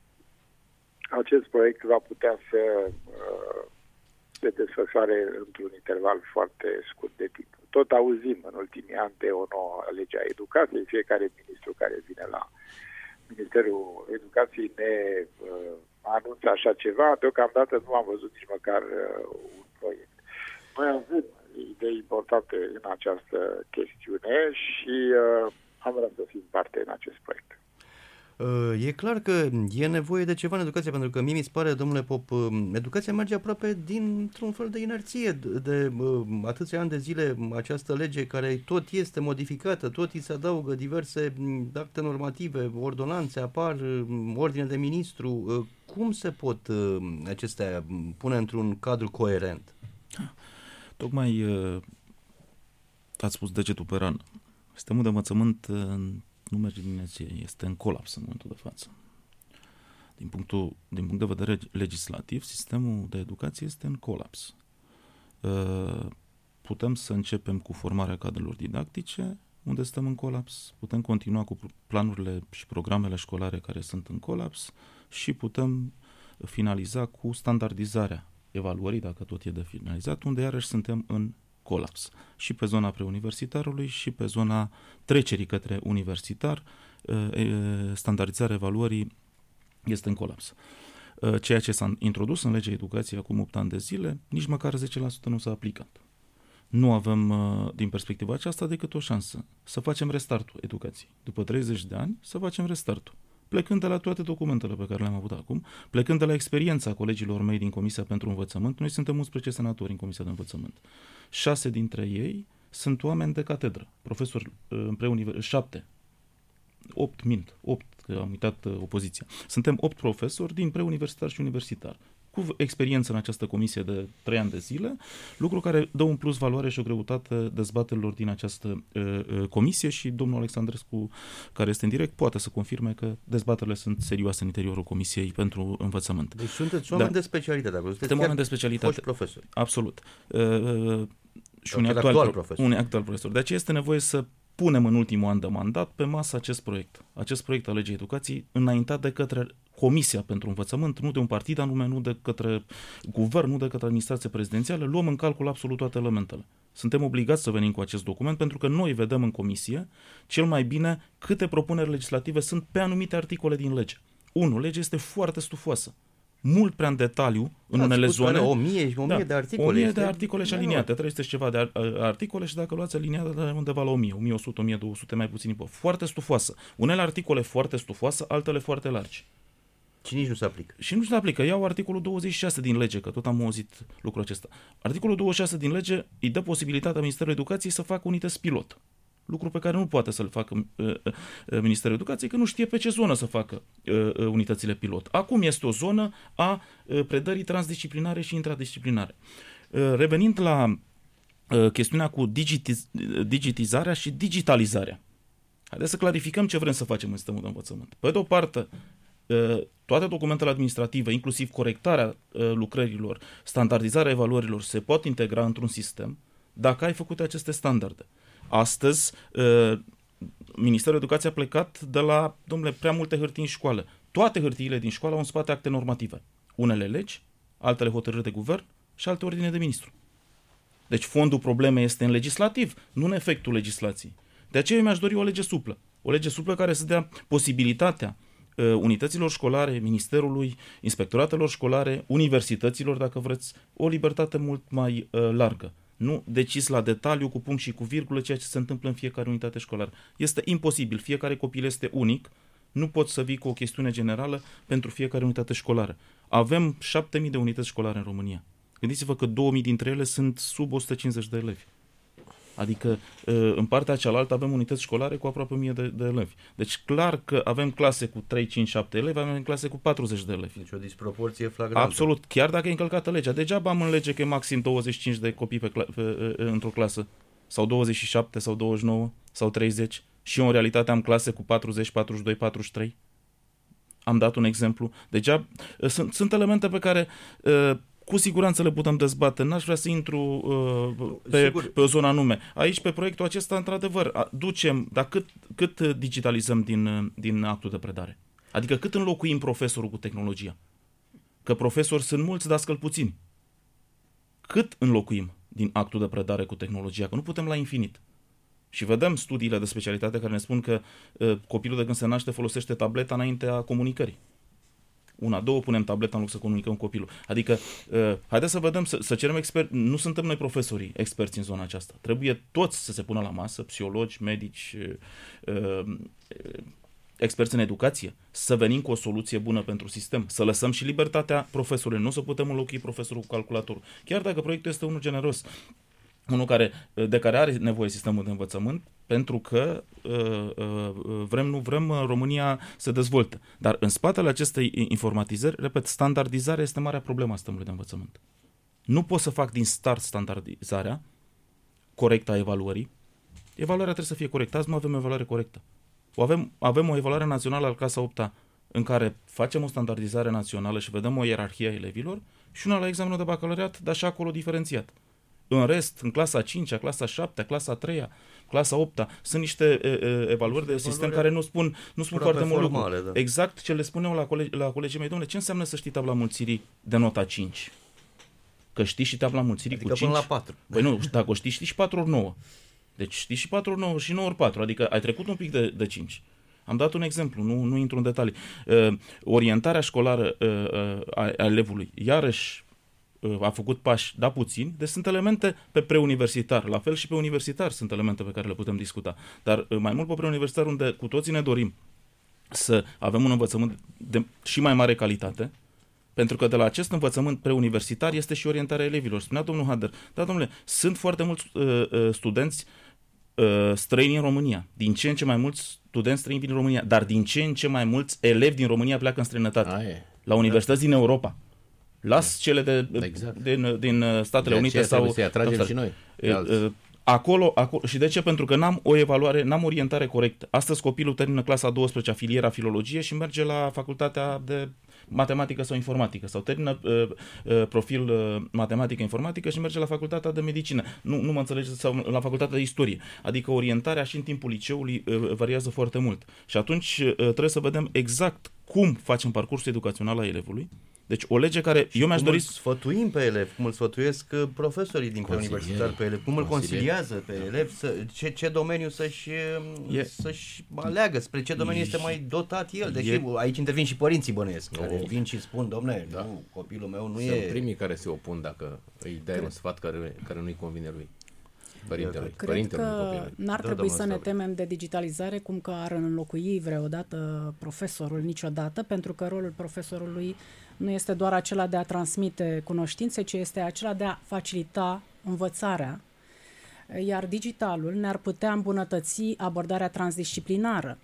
acest proiect va putea să uh, se desfășoare într-un interval foarte scurt de timp. Tot auzim în ultimii ani de o nouă lege a educației, fiecare ministru care vine la Ministerul Educației ne uh, anunță așa ceva, deocamdată nu am văzut nici măcar uh, un proiect. Noi avem idei importante în această chestiune și uh, am vrea să fim parte în acest proiect. E clar că e nevoie de ceva în educație, pentru că mie mi se pare, domnule Pop, educația merge aproape dintr-un fel de inerție. De, de atâția ani de zile această lege care tot este modificată, tot îi se adaugă diverse acte normative, ordonanțe, apar, ordine de ministru. Cum se pot acestea pune într-un cadru coerent? Tocmai ați spus degetul pe rană. Sistemul de învățământ nu merge din inerție, este în colaps în momentul de față. Din, punctul, din punct de vedere legislativ, sistemul de educație este în colaps. Putem să începem cu formarea cadrelor didactice, unde stăm în colaps, putem continua cu planurile și programele școlare care sunt în colaps și putem finaliza cu standardizarea evaluării, dacă tot e de finalizat, unde iarăși suntem în colaps. Și pe zona preuniversitarului și pe zona trecerii către universitar, standardizarea evaluării este în colaps. Ceea ce s-a introdus în legea educației acum opt ani de zile, nici măcar zece la sută nu s-a aplicat. Nu avem, din perspectiva aceasta, decât o șansă să facem restartul educației. După treizeci de ani, să facem restartul. Plecând de la toate documentele pe care le-am avut acum, plecând de la experiența colegilor mei din Comisia pentru Învățământ, noi suntem unsprezece senatori în Comisia de Învățământ. Șase dintre ei sunt oameni de catedră, profesori în preuniversitar, șapte, opt mint, opt, că am uitat opoziția. Suntem opt profesori din preuniversitar și universitar, cu experiență în această comisie de trei ani de zile, lucru care dă un plus valoare și o greutate dezbaterilor din această uh, comisie și domnul Alexandrescu, care este în direct, poate să confirme că dezbaterile sunt serioase în interiorul Comisiei pentru Învățământ. Deci sunteți oameni da. de specialitate acolo. Suntem oameni de specialitate. Foști profesori. Absolut. Uh, și un actual, actual profesor. Un actual profesor. De aceea este nevoie să punem în ultimul an de mandat pe masă acest proiect. Acest proiect al legii educației înaintat de către Comisia pentru Învățământ, nu de un partid anume, nu de către guvern, nu de către administrație prezidențială, luăm în calcul absolut toate elementele. Suntem obligați să venim cu acest document pentru că noi vedem în comisie cel mai bine câte propuneri legislative sunt pe anumite articole din lege. Unu, legea este foarte stufoasă. Mult prea în detaliu, în da, unele zone. O mie, o mie da, de articole. O mie este... de articole și aliniate, trei sute și ceva de articole și dacă luați aliniate undeva la o mie, o mie o sută, o mie două sute, mai puțin. Foarte stufoasă. Unele articole foarte stufoasă, altele foarte largi. Și nici nu se aplică. Și nu se aplică. Iau articolul douăzeci și șase din lege, că tot am auzit lucrul acesta. Articolul douăzeci și șase din lege îi dă posibilitatea Ministerului Educației să facă unități pilot. Lucru pe care nu poate să-l facă uh, uh, Ministerul Educației, că nu știe pe ce zonă să facă uh, unitățile pilot. Acum este o zonă a uh, predării transdisciplinare și intradisciplinare. Uh, revenind la uh, chestiunea cu digitiz- digitizarea și digitalizarea. Haideți să clarificăm ce vrem să facem în sistemul de învățământ. Pe de o parte, uh, toate documentele administrative, inclusiv corectarea uh, lucrărilor, standardizarea evaluărilor, se pot integra într-un sistem dacă ai făcut aceste standarde. Astăzi, Ministerul Educației a plecat de la, domnule, prea multe hârtii în școală. Toate hârtiile din școală au în spate acte normative. Unele legi, altele hotărâri de guvern și alte ordine de ministru. Deci fondul problemei este în legislativ, nu în efectul legislației. De aceea eu mi-aș dori o lege suplă. O lege suplă care să dea posibilitatea uh, unităților școlare, ministerului, inspectoratelor școlare, universităților, dacă vreți, o libertate mult mai uh, largă. Nu decis la detaliu, cu punct și cu virgulă, ceea ce se întâmplă în fiecare unitate școlară. Este imposibil. Fiecare copil este unic. Nu poți să vii cu o chestiune generală pentru fiecare unitate școlară. Avem șapte mii de unități școlare în România. Gândiți-vă că două mii dintre ele sunt sub o sută cincizeci de elevi. Adică în partea cealaltă avem unități școlare cu aproape o mie de, de elevi. Deci clar că avem clase cu trei, cinci, șapte elevi, avem clase cu patruzeci de elevi. Deci o disproporție flagrantă. Absolut, chiar dacă e încălcată legea. Degeaba am în lege că e maxim douăzeci și cinci de copii pe cla- pe, într-o clasă, sau douăzeci și șapte, sau douăzeci și nouă, sau treizeci, și eu în realitate am clase cu patruzeci, patruzeci și doi, patruzeci și trei. Am dat un exemplu. Degeaba, sunt, sunt elemente pe care... Uh, cu siguranță le putem dezbate. N-aș vrea să intru uh, pe, pe o zonă anume. Aici, pe proiectul acesta, într-adevăr, ducem, dar cât, cât digitalizăm din, din actul de predare? Adică cât înlocuim profesorul cu tehnologia? Că profesori sunt mulți, dascăl puțini. Cât înlocuim din actul de predare cu tehnologia? Că nu putem la infinit. Și vedem studiile de specialitate care ne spun că uh, copilul de când se naște folosește tableta înaintea comunicării. una, două, punem tableta în loc să comunicăm copilul. Adică, uh, haideți să vedem, să, să cerem experți. Nu suntem noi profesorii experți în zona aceasta. Trebuie toți să se pună la masă, psihologi, medici, uh, uh, experți în educație, să venim cu o soluție bună pentru sistem, să lăsăm și libertatea profesorului, nu să putem înlocui profesorul cu calculatorul. Chiar dacă proiectul este unul generos, unul care, de care are nevoie sistemul de învățământ, pentru că uh, uh, vrem, nu vrem, România se dezvoltă. Dar în spatele acestei informatizări, repet, standardizarea este marea problemă a sistemului de învățământ. Nu pot să fac din start standardizarea corectă a evaluării. Evaluarea trebuie să fie corectă. Azi nu avem o evaluare corectă. O avem, avem o evaluare națională al clasa opta în care facem o standardizare națională și vedem o ierarhie a elevilor și una la examenul de bacalaureat, dar și acolo diferențiat. În rest, în clasa a cincea, clasa a șaptea, clasa a treia, clasa a opta, sunt niște e, e, evaluări de sistem care nu spun, nu spun foarte mult lucru. Da. Exact ce le spuneau la, colegi, la colegii mei, domnule, ce înseamnă să știi tabla mulțirii de nota cinci? Că știi și tabla mulțirii adică cu cinci? Până la patru. Păi nu, dacă o știi, știi și patru ori nouă. Deci știi și patru ori nouă și nouă ori patru, adică ai trecut un pic de, de cinci. Am dat un exemplu, nu, nu intru în detalii. Uh, orientarea școlară uh, uh, a, a elevului, iarăși, a făcut pași, da puțini, deci sunt elemente pe preuniversitar, la fel și pe universitar sunt elemente pe care le putem discuta, dar mai mult pe preuniversitar unde cu toții ne dorim să avem un învățământ de și mai mare calitate, pentru că de la acest învățământ preuniversitar este și orientarea elevilor. Spunea domnul Hader, da domnule, sunt foarte mulți uh, uh, studenți uh, străini în România, din ce în ce mai mulți studenți străini vin în România, dar din ce în ce mai mulți elevi din România pleacă în străinătate, Aie. la universități din Europa. Las cele de, exact. din, din Statele de Unite sau... să atragem și noi. Acolo, acolo, și de ce? Pentru că n-am o evaluare, n-am orientare corectă. Astăzi copilul termină clasa a douăsprezecea, filiera filologie și merge la facultatea de matematică sau informatică sau termină uh, uh, profil uh, matematică-informatică și merge la facultatea de medicină. Nu, nu mă înțelegeți, sau la facultatea de istorie. Adică orientarea și în timpul liceului uh, variază foarte mult. Și atunci uh, trebuie să vedem exact cum facem parcursul educațional al elevului. Deci o lege care și eu mi-aș dori... sfătuim pe elevi, cum îl sfătuiesc profesorii din preuniversitar pe elevi, cum îl conciliază pe elevi, să, ce, ce domeniu să-și, e, să-și aleagă, spre ce domeniu este mai dotat el. Deși e, aici intervin și părinții, bănuiesc, oh. care vin și spun, domne, da. nu, copilul meu nu Sunt e... Sunt primii care se opun dacă îi dai un sfat care, care nu-i convine lui. Părintele, Cred părintele că n-ar da, trebui să ne temem de digitalizare cum că ar înlocui vreodată profesorul niciodată, pentru că rolul profesorului nu este doar acela de a transmite cunoștințe, ci este acela de a facilita învățarea. Iar digitalul ne-ar putea îmbunătăți abordarea transdisciplinară.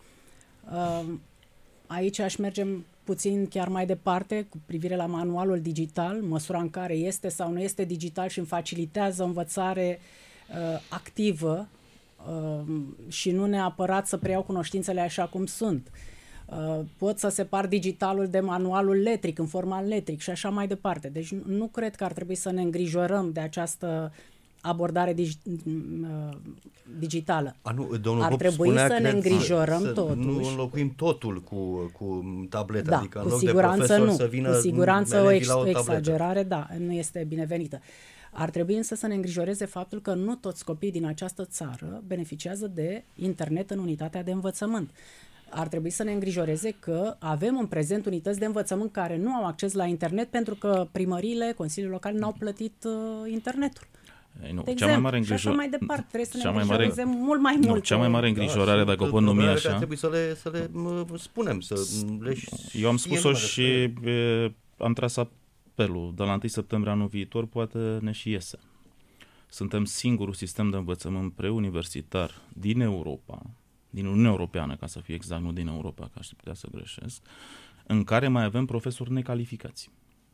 Aici aș merge puțin chiar mai departe cu privire la manualul digital, măsura în care este sau nu este digital și îmi facilitează învățare uh, activă uh, și nu neapărat să preiau cunoștințele așa cum sunt. Uh, pot să separ digitalul de manualul letric, în format letric și așa mai departe. Deci nu, nu cred că ar trebui să ne îngrijorăm de această abordare dig, uh, digitală. A, nu, domnul ar Pop trebui să ne îngrijorăm să totuși. Nu înlocuim totul cu, cu tableta, da, adică în cu loc siguranță de profesor nu. să vină cu siguranță o, ex, o exagerare, da, nu este binevenită. Ar trebui însă să ne îngrijoreze faptul că nu toți copiii din această țară beneficiază de internet în unitatea de învățământ. Ar trebui să ne îngrijoreze că avem în prezent unități de învățământ care nu au acces la internet pentru că primăriile, consiliul local n-au plătit uh, internetul. Ei, nu, de exemplu, cea mai mare îngrijor... și așa mai departe. Trebuie să ne cea mai îngrijoreze mare... mult mai nu, mult. Cea mai mare îngrijorare, da, dacă o pot numi așa... Trebuie să le, să le spunem, să le... Eu am spus-o și e, am tras apelul. De la întâi septembrie anul viitor poate ne și iese. Suntem singurul sistem de învățământ preuniversitar din Europa, din Uniunea Europeană, ca să fie exact, nu din Europa, că aș putea să greșesc, în care mai avem profesori necalificați.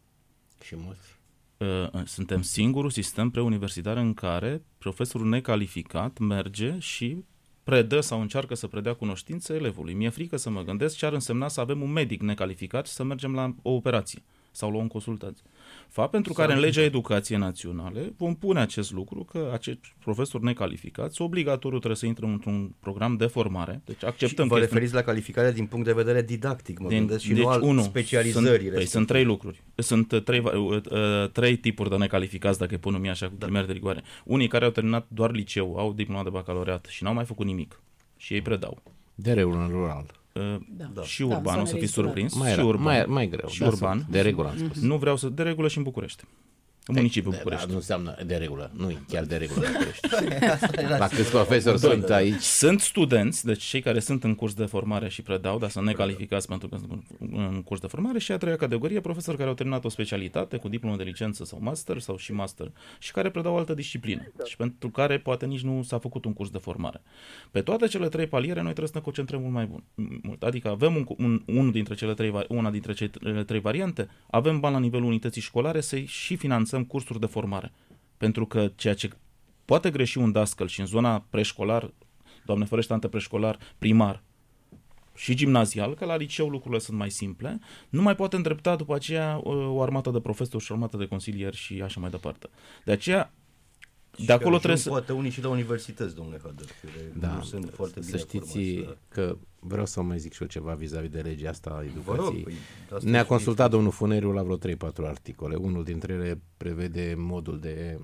Și mulți. Suntem singurul sistem preuniversitar în care profesorul necalificat merge și predă sau încearcă să predea cunoștințe elevului. Mi-e frică să mă gândesc ce ar însemna să avem un medic necalificat și să mergem la o operație sau la o consultație. Fapt pentru care în legea educației naționale vom pune acest lucru, că acești profesori necalificați obligatoriu trebuie să intre într-un program de formare. Deci acceptăm și vă referiți la calificarea din punct de vedere didactic, mă din, gândesc, și deci, nu al unu, specializării. Sunt, păi, sunt trei lucruri. Sunt trei, uh, trei tipuri de necalificați, dacă îi pun numai așa cu ghilimele de rigoare. Unii care au terminat doar liceu, au diploma de bacalaureat și n-au mai făcut nimic. Și ei predau. De râul în rural. Da. Și urban, da, o să fiți surprins. Mai, și urban, mai, mai greu. Și da, urban. De regulă am spus. Nu vreau să... De regulă și în București. În municipiul București. Da, nu înseamnă de regulă. Nu e chiar de regulă în București. La câți profesori sunt aici? Sunt studenți, deci cei care sunt în curs de formare și predau, dar sunt necalificați pentru că sunt în curs de formare, și a treia categorie, profesori care au terminat o specialitate cu diplomă de licență sau master sau și master și care predau altă disciplină și pentru care poate nici nu s-a făcut un curs de formare. Pe toate cele trei paliere noi trebuie să ne concentrăm mult mai bun. Mult. Adică avem un, un, un dintre cele trei, una dintre cele trei variante, avem bani la nivelul unității școlare să și finanțăm cursuri de formare. Pentru că ceea ce poate greși un dascăl și în zona preșcolar, Doamne ferește, antepreșcolar, primar și gimnazial, că la liceu lucrurile sunt mai simple, nu mai poate îndrepta după aceea o armată de profesori și o armată de consilieri și așa mai departe. De aceea, și de acolo trebuie să... Poate unii și la universități, domnule Hader, da, nu sunt foarte bine să știți formați, că vreau să mai zic și eu ceva vis-a-vis de legea asta a educației. Rog, păi, Ne-a consultat știți. Domnul Funeriu la vreo trei patru articole. Unul dintre ele prevede modul de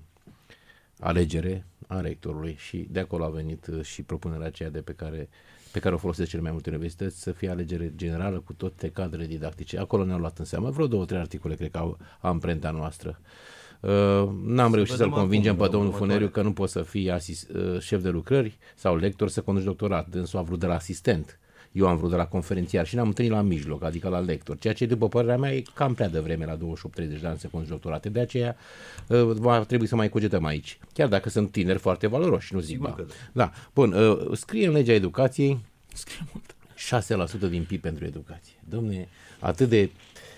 alegere a rectorului și de acolo a venit și propunerea aceea de pe care, pe care o folosesc cele mai multe universități, să fie alegere generală cu toate cadrele didactice. Acolo ne-au luat în seamă. Vreo două, trei articole, cred că au amprenta noastră. Uh, n-am să reușit să-l convingem pe domnul Funeriu că nu poți să fii asist, uh, șef de lucrări sau lector să conduci doctorat. Dânsul a vrut de la asistent. Eu am vrut de la conferențiar și ne-am întâlnit la mijloc, adică la lector, ceea ce, după părerea mea, e cam prea devreme, la douăzeci și opt treizeci de ani să conduci doctorate. De aceea uh, va trebui să mai cugetăm aici, chiar dacă sunt tineri foarte valoroși, nu zic ba. Da. Bun, uh, scrie în legea educației șase la sută din P I B pentru educație. Dom'le, atât de,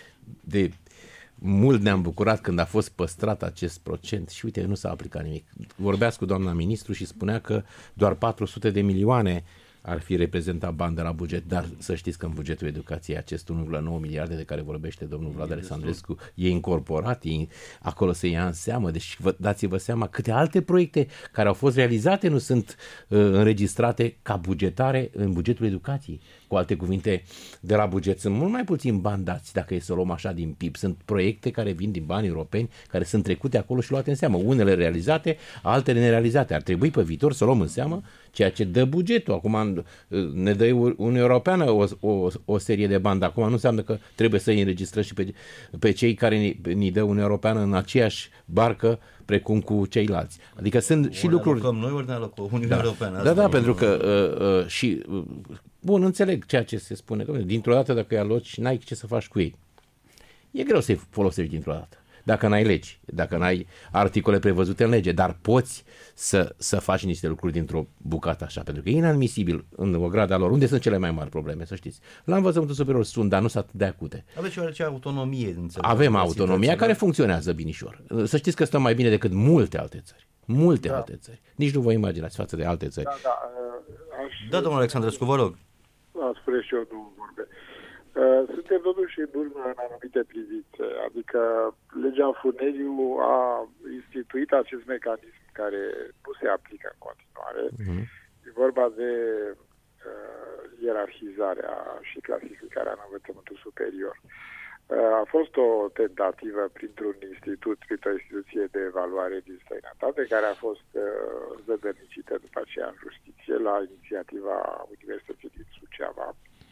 de mult ne-am bucurat când a fost păstrat acest procent și uite, nu s-a aplicat nimic. Vorbeați cu doamna ministru și spunea că doar patru sute de milioane ar fi reprezentat bani de la buget, dar să știți că în bugetul educației acest unu virgulă nouă miliarde de care vorbește domnul Vlad Alexandrescu e incorporat, e, acolo se ia în seamă, deci vă, dați-vă seama câte alte proiecte care au fost realizate nu sunt uh, înregistrate ca bugetare în bugetul educației. Cu alte cuvinte, de la buget sunt mult mai puțin bani dați, dacă e să luăm așa din P I B. Sunt proiecte care vin din bani europeni, care sunt trecute acolo și luate în seamă. Unele realizate, altele nerealizate. Ar trebui pe viitor să luăm în seamă ceea ce dă bugetul. Acum ne dă Uniunea Europeană o, o, o serie de bani, acum nu înseamnă că trebuie să îi înregistrăm și pe, pe cei care ni, ni dă Uniunea Europeană în aceeași barcă precum cu ceilalți. Adică sunt ori și lucruri... Ori noi, ori ne alocăm Uniunea da. Europeană. Da, da, pentru că uh, uh, și... Uh, bun, înțeleg ceea ce se spune. Dintr-o dată, dacă îi aloci, n-ai ce să faci cu ei. E greu să-i folosești dintr-o dată. Dacă n-ai legi, dacă n-ai articole prevăzute în lege, dar poți să, să faci niște lucruri dintr-o bucată așa, pentru că e inadmisibil în o grada lor. Unde sunt cele mai mari probleme, să știți? La învățământul superior sunt, dar nu sunt atât de acute. Aveți oarece autonomie? Înțeleg, Avem autonomia care funcționează binișor. Să știți că stăm mai bine decât multe alte țări. Multe da. alte țări. Nici nu vă imaginați față de alte țări. Da, da, aș... da domnul Alexandrescu, vă rog. Am spune și eu două vorbe. Suntem totuși în urmă în anumite privințe, adică legea Funeriu a instituit acest mecanism care nu se aplică în continuare. Mm-hmm. E vorba de uh, ierarhizarea și clasificarea în învățământul superior. Uh, a fost o tentativă printr-un institut, printr-o instituție de evaluare din străinătate, care a fost uh, zădărnicită după aceea în justiție la inițiativa Universității din Suceava.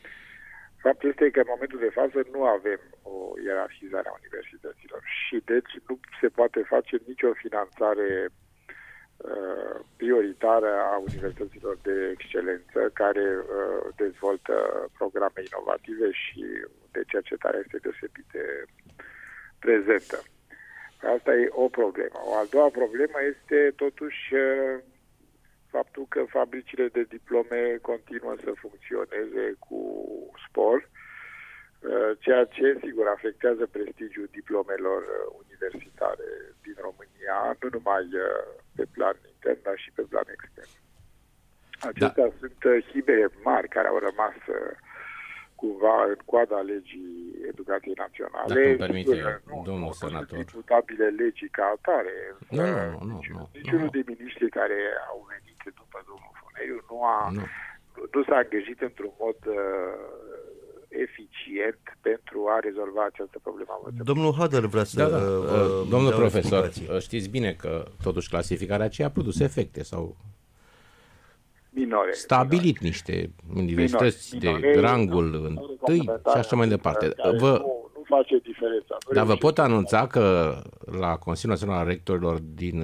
Faptul este că în momentul de față nu avem o ierarhizare a universităților și deci nu se poate face nicio finanțare uh, prioritară a universităților de excelență care uh, dezvoltă programe inovative și de cercetare este deosebit de prezentă. Asta e o problemă. O a doua problemă este totuși uh, faptul că fabricile de diplome continuă să funcționeze cu spor, ceea ce, sigur, afectează prestigiul diplomelor universitare din România, nu numai pe plan intern, dar și pe plan extern. Acestea da. sunt hibe mari care au rămas cumva în coada legii educației naționale. Dacă îmi permite, sigur, nu, domnul nu, senator. Nu sunt imputabile legii ca atare. Nu, nu, nu. Niciun, nu, niciunul nu. de miniștri care au venit după domnul Funeriu nu, a, nu. nu, nu s-a îngrijit într-un mod uh, eficient pentru a rezolva această problemă. Domnul Hader vrea să... Da, da. Uh, domnul profesor, explicații. Știți bine că totuși clasificarea aceea a produs efecte sau... minore. Stabilit minore. Niște universități minore, de minore, rangul întâi și așa mai departe. Vă, nu, nu face diferența. Nu dar vă pot anunța că la Consiliul Național al Rectorilor din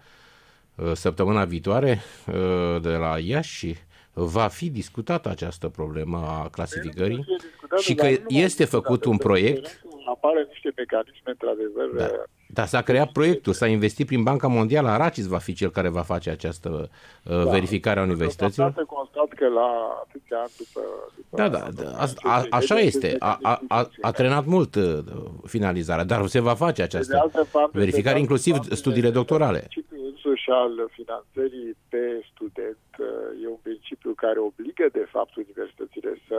uh, săptămâna viitoare uh, de la Iași va fi discutată această problemă a clasificării și că este făcut un proiect. Apare niște mecanisme, într-adevăr. Da. Dar s-a creat proiectul, s-a investit prin Banca Mondială, Aracis va fi cel care va face această uh, da. verificare a universităților. Am constat că la atâția ani după... după da, da, da a, a, așa este. A, a, a, a trenat mult uh, finalizarea, dar se va face această parte, verificare, inclusiv parte, studiile doctorale. Principiul însuși al finanțării pe student e un principiu care obligă, de fapt, universitățile să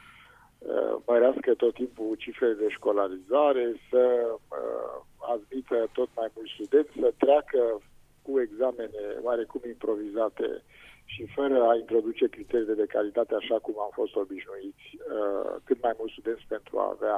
mărească tot timpul cifrele de școlarizare, să uh, admită tot mai mulți studenți, să treacă cu examene oarecum improvizate și fără a introduce criteriile de calitate așa cum am fost obișnuiți, uh, cât mai mulți studenți pentru a avea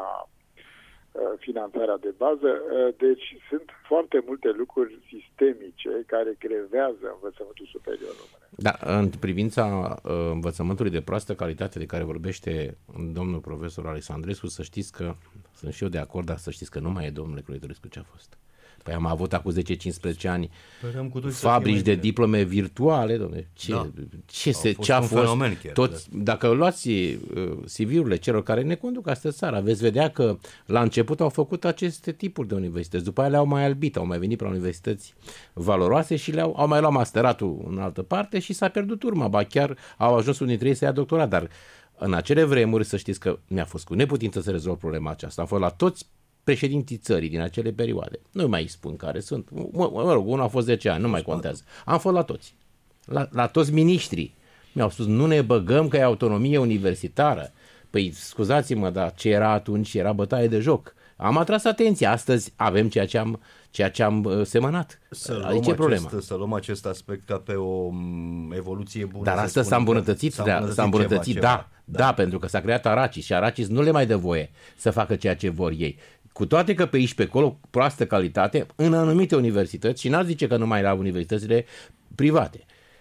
uh, finanțarea de bază. Uh, deci sunt foarte multe lucruri sistemice care grevează învățământul superior românesc. Da, în privința uh, învățământului de proastă calitate de care vorbește domnul profesor Alexandrescu, să știți că, sunt și eu de acord, dar să știți că nu mai e domnule Croitorescu ce a fost. Păi am avut acum zece cincisprezece ani fabrici de diplome virtuale, domnule. Ce, da. ce, se, ce a fost? Chiar, toți, da. Dacă luați uh, C V-urile celor care ne conduc astăzi țara, veți vedea că la început au făcut aceste tipuri de universități, după aia le-au mai albit, au mai venit pe la universități valoroase și le-au au mai luat masteratul în altă parte și s-a pierdut urma, ba chiar au ajuns unii dintre ei să ia doctorat, dar în acele vremuri să știți că mi-a fost cu neputință să rezolv problema aceasta. Am fost la toți președinții țării din acele perioade. Nu mai spun care sunt. Mă, mă rog, unul a fost zece ani, nu mai contează. Am fost la toți. La, la toți miniștrii. Mi-au spus, nu ne băgăm că e autonomie universitară. Păi, scuzați-mă, dar ce era atunci era bătaie de joc. Am atras atenția. Astăzi avem ceea ce am, ceea ce am uh, semănat. Să luăm, acest, problema? să luăm acest aspect ca pe o evoluție bună. Dar astăzi s-a îmbunătățit, s-a îmbunătățit, s-a îmbunătățit ceva, da, ceva. Da, da, pentru că s-a creat Aracis și Aracis nu le mai dă voie să facă ceea ce vor ei. Cu toate că pe aici pe acolo proastă calitate în anumite universități și n-ar zice că numai la universitățile private.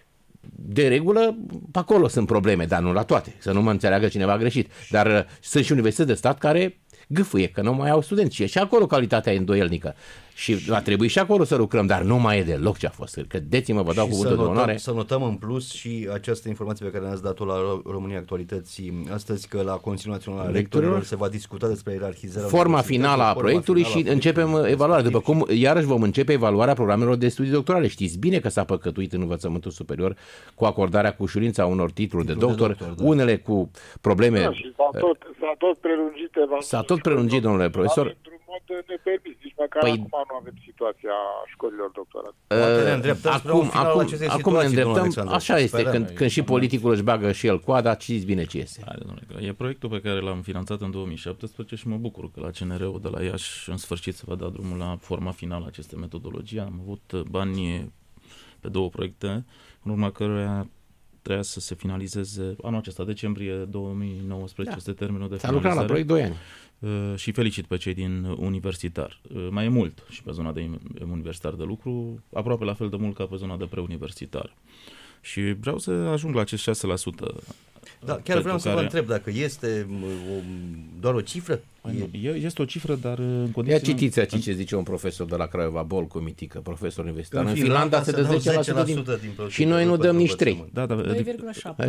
De regulă, pe acolo sunt probleme, dar nu la toate, să nu mă înțeleagă cineva greșit. Dar uh, sunt și universități de stat care gâfâie, că nu mai au studenți și, și acolo calitatea e îndoielnică. Și va trebui și acolo să lucrăm, dar nu mai e deloc ce a fost. Credeți-mă, vă dau cuvântul de onoare. Să notăm în plus și această informație pe care ne-ați dat-o la România Actualității astăzi, că la Consiliul Național al Rectorilor se va discuta despre ierarhizarea forma finală a proiectului și începem evaluarea. După cum iarăși vom începe evaluarea programelor de studii doctorale. Știți bine că s-a păcătuit în învățământul superior cu acordarea cu ușurință unor titluri de doctor, de doctor da. Unele cu probleme. Da, și s-a tot, s-a tot prelungit evaluarea. S-a tot prelungit, domnule profesor. Nepermis, nici măcar păi, acum nu avem situația școlilor doctorate. Uh, acum acum, acum ne îndreptăm, așa este, când, când și politicul își bagă și el coada, știți bine ce este. Hai, domnule, e proiectul pe care l-am finanțat în două mii șaptesprezece și mă bucur că la C N R-ul de la Iași în sfârșit se va da drumul la forma finală a acestei metodologii. Am avut bani pe două proiecte, în urma căruia trebuia să se finalizeze anul acesta, decembrie două mii nouăsprezece, da. Este termenul de finalizare. S-a lucrat la proiect doi ani. Și felicit pe cei din universitar. Mai e mult și pe zona de universitar de lucru, aproape la fel de mult ca pe zona de preuniversitar. Și vreau să ajung la acest șase la sută. Da, chiar vreau să care... vă întreb dacă este o, doar o cifră? E... Este o cifră, dar în condiții... Ia citiți aici ce zice un profesor de la Craiova, Bolcu Mitică, profesor universitar. În, în Finlanda se dă zece la sută din... din și noi nu dăm nici trei. Da, da, doi virgulă șapte.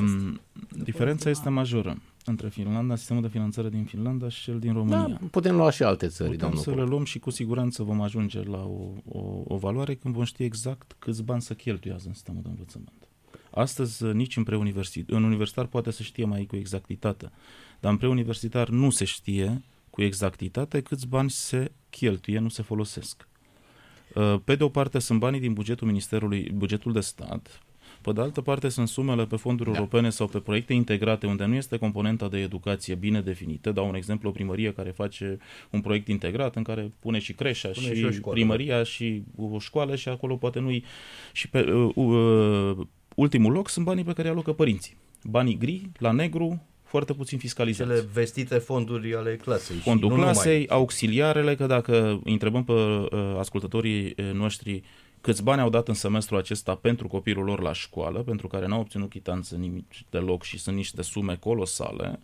Diferența este majoră între Finlanda, sistemul de finanțare din Finlanda și cel din România. Da, putem lua și alte țări, putem domnul să le luăm și cu siguranță vom ajunge la o, o, o valoare când vom ști exact câți bani să cheltuiază în sistemul de învățământ. Astăzi, nici în preuniversitar, în universitar poate să știe mai cu exactitate, dar în preuniversitar nu se știe cu exactitate câți bani se cheltuie, nu se folosesc. Pe de o parte sunt banii din bugetul Ministerului, bugetul de stat, pe de altă parte sunt sumele pe fonduri da. europene sau pe proiecte integrate unde nu este componenta de educație bine definită. Dau un exemplu, o primărie care face un proiect integrat în care pune și creșa pune și, și școală, primăria da. Și o școală și acolo poate nu-i... Și pe uh, uh, ultimul loc sunt banii pe care îi alocă părinții. Banii gri, la negru, foarte puțin fiscalizați. Cele vestite fonduri ale clasei. Fondul clasei, numai. Auxiliarele, că dacă întrebăm pe uh, ascultătorii noștri câți bani au dat în semestrul acesta pentru copilul lor la școală, pentru care n-au obținut chitanță nimic deloc și sunt niște sume colosale.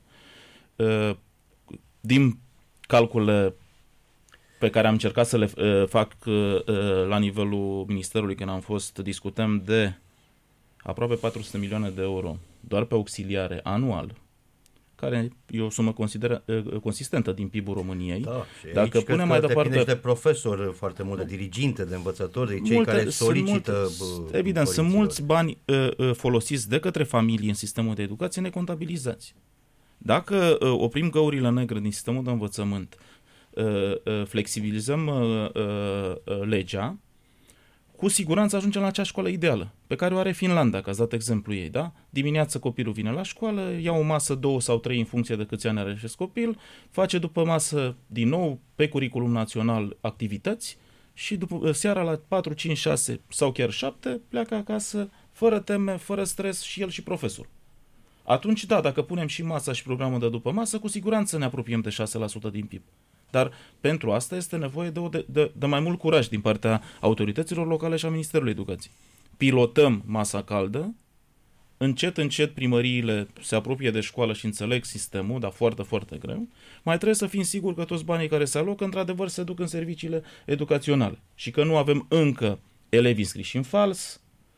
Din calculele pe care am încercat să le fac la nivelul Ministerului când am fost, discutăm de aproape patru sute milioane de euro doar pe auxiliare anual, care e o sumă consideră, consistentă din P I B-ul României. Da, dacă punem mai departe de profesori foarte mult, de diriginte, de învățători, de cei multe, care solicită. Sunt multe, evident, sunt mulți bani uh, folosiți de către familii în sistemul de educație necontabilizați. Dacă uh, oprim găurile negre din sistemul de învățământ, uh, uh, flexibilizăm uh, uh, legea, cu siguranță ajungem la acea școală ideală, pe care o are Finlanda, că ați dat exemplu ei, da? Dimineața copilul vine la școală, ia o masă, două sau trei în funcție de câți ani are acest copil, face după masă din nou pe curiculum național activități și după seara la patru, cinci, șase sau chiar șapte pleacă acasă fără teme, fără stres și el și profesor. Atunci, da, dacă punem și masa și programul de după masă, cu siguranță ne apropiem de șase la sută din P I B. Dar pentru asta este nevoie de, de, de, de mai mult curaj din partea autorităților locale și a Ministerului Educației. Pilotăm masa caldă, încet, încet primăriile se apropie de școală și înțeleg sistemul, dar foarte, foarte greu. Mai trebuie să fim siguri că toți banii care se alocă, într-adevăr, se duc în serviciile educaționale și că nu avem încă elevi înscriși în fals,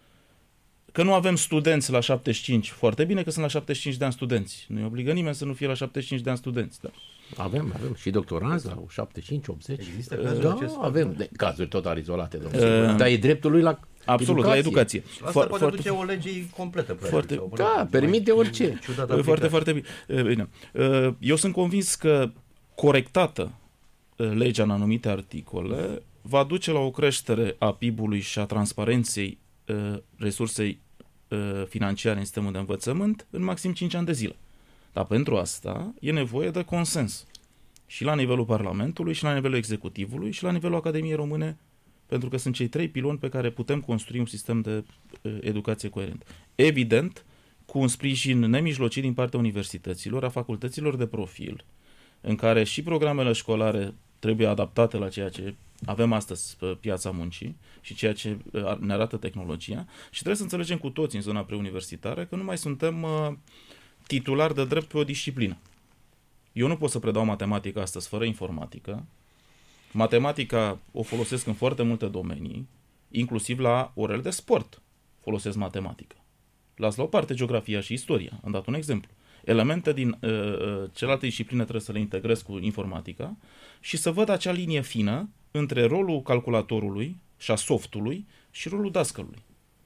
că nu avem studenți la șaptezeci și cinci, foarte bine că sunt la șaptezeci și cinci de ani studenți. Nu-i obligă nimeni să nu fie la șaptezeci și cinci de ani studenți. Da. Avem, avem și doctoranți la șaptezeci și cinci optzeci. Există cazuri da, acest avem de, cazuri total izolate, domnule. Uh, Dar e dreptul lui la absolut, educație. la educație. Asta Fo- poate foarte, duce o lege completă. Foarte, da, permite orice. Foarte, foarte bine. bine. Eu sunt convins că corectată legea în anumite articole va duce la o creștere a P I B-ului și a transparenței resursei financiare în sistemul de învățământ în maxim cinci ani de zile. Dar pentru asta e nevoie de consens. Și la nivelul Parlamentului, și la nivelul executivului, și la nivelul Academiei Române, pentru că sunt cei trei piloni pe care putem construi un sistem de uh, educație coerent. Evident, cu un sprijin nemijlocit din partea universităților, a facultăților de profil, în care și programele școlare trebuie adaptate la ceea ce avem astăzi pe piața muncii și ceea ce ne arată tehnologia, și trebuie să înțelegem cu toți în zona preuniversitară că nu mai suntem uh, titulari de drept pe o disciplină. Eu nu pot să predau matematică astăzi fără informatică. Matematica o folosesc în foarte multe domenii, inclusiv la orele de sport folosesc matematică. Las la o parte geografia și istoria. Am dat un exemplu. Elemente din uh, celelalte discipline trebuie să le integrez cu informatica și să văd acea linie fină între rolul calculatorului și a softului și rolul dascălului.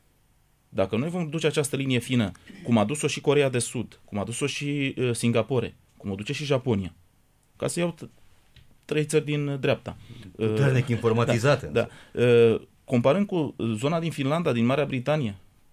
Dacă noi vom duce această linie fină, cum a dus-o și Coreea de Sud, cum a dus-o și uh, Singapore, cum o duce și Japonia, ca să iau t- trei țări din dreapta. Puternic uh, informatizate. Da, da. Uh, comparând cu zona din Finlanda, din Marea Britanie,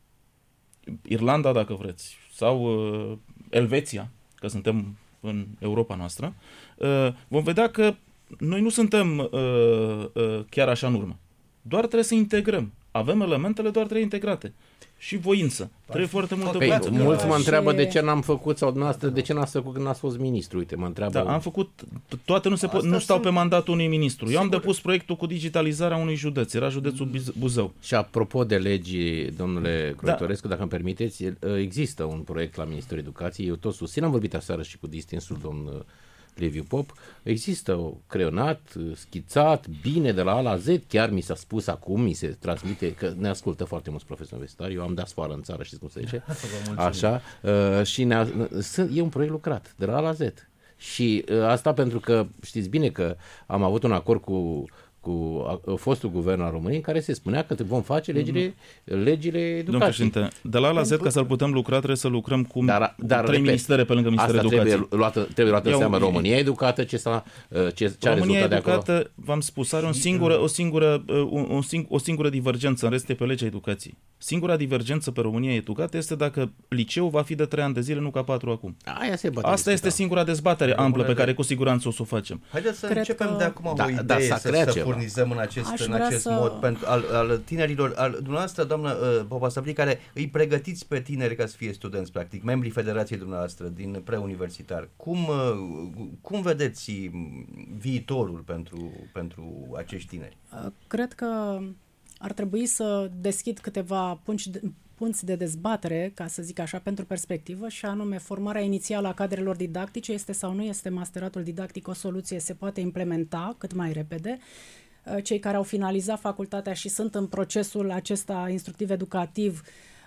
Irlanda, dacă vreți, sau uh, Elveția, că suntem în Europa noastră, uh, vom vedea că noi nu suntem uh, uh, chiar așa în urmă. Doar trebuie să integrăm. Avem elementele, doar trebuie integrate. Și voință. Trebuie foarte multă păi, voință. Mulți mă întreabă de ce n-am făcut, sau dumneavoastră, de ce n-ați făcut când n-ați fost ministru. Uite, mă întreabă. Da, am făcut, toate nu, se po- nu stau pe mandatul unui ministru. Eu am depus proiectul cu digitalizarea unui județ. Era județul Buzău. Și apropo de legi, domnule Croitorescu, da. Dacă îmi permiteți, există un proiect la Ministerul Educației. Eu tot susțin, am vorbit aseară și cu distinsul domn Liviu Pop. Există creionat, schițat, bine de la A la Z, chiar mi s-a spus acum, mi se transmite, că ne ascultă foarte mulți profesori universitari, eu am dat sfoară în țară, știți cum se zice? Așa, uh, și ne-a, e un proiect lucrat, de la A la Z. Și uh, asta pentru că știți bine că am avut un acord cu cu fostul guvern al României, în care se spunea că vom face legile, legile educației. Domnule de la A la Z, ca să-l putem lucra, trebuie să lucrăm cu, dar, dar, cu trei repet, ministere pe lângă Ministerul Educației. Trebuie luată, trebuie luată în seamă România educată, ce, s-a, ce, ce a rezultat de acolo. Educată, v-am spus, are un singură, o, singură, un, un sing, o singură divergență, în rest e pe legea educației. Singura divergență pe România educată este dacă liceul va fi de trei ani de zile, nu ca patru acum. Aia se bate. Asta este singura dezbatere amplă pe care cu siguranță o să o facem. Haideți să Cred începem că... de acum da, o idee da, să, să furnizăm în acest, în acest să... mod pentru, al, al tinerilor, al dumneavoastră, doamnă uh, Popasavli, care îi pregătiți pe tineri ca să fie studenți, practic, membrii Federației dumneavoastră din preuniversitar. Cum, uh, cum vedeți viitorul pentru, pentru acești tineri? Cred că ar trebui să deschid câteva punci de, punți de dezbatere, ca să zic așa, pentru perspectivă, și anume formarea inițială a cadrelor didactice, este sau nu este masteratul didactic o soluție, se poate implementa cât mai repede. Cei care au finalizat facultatea și sunt în procesul acesta instructiv-educativ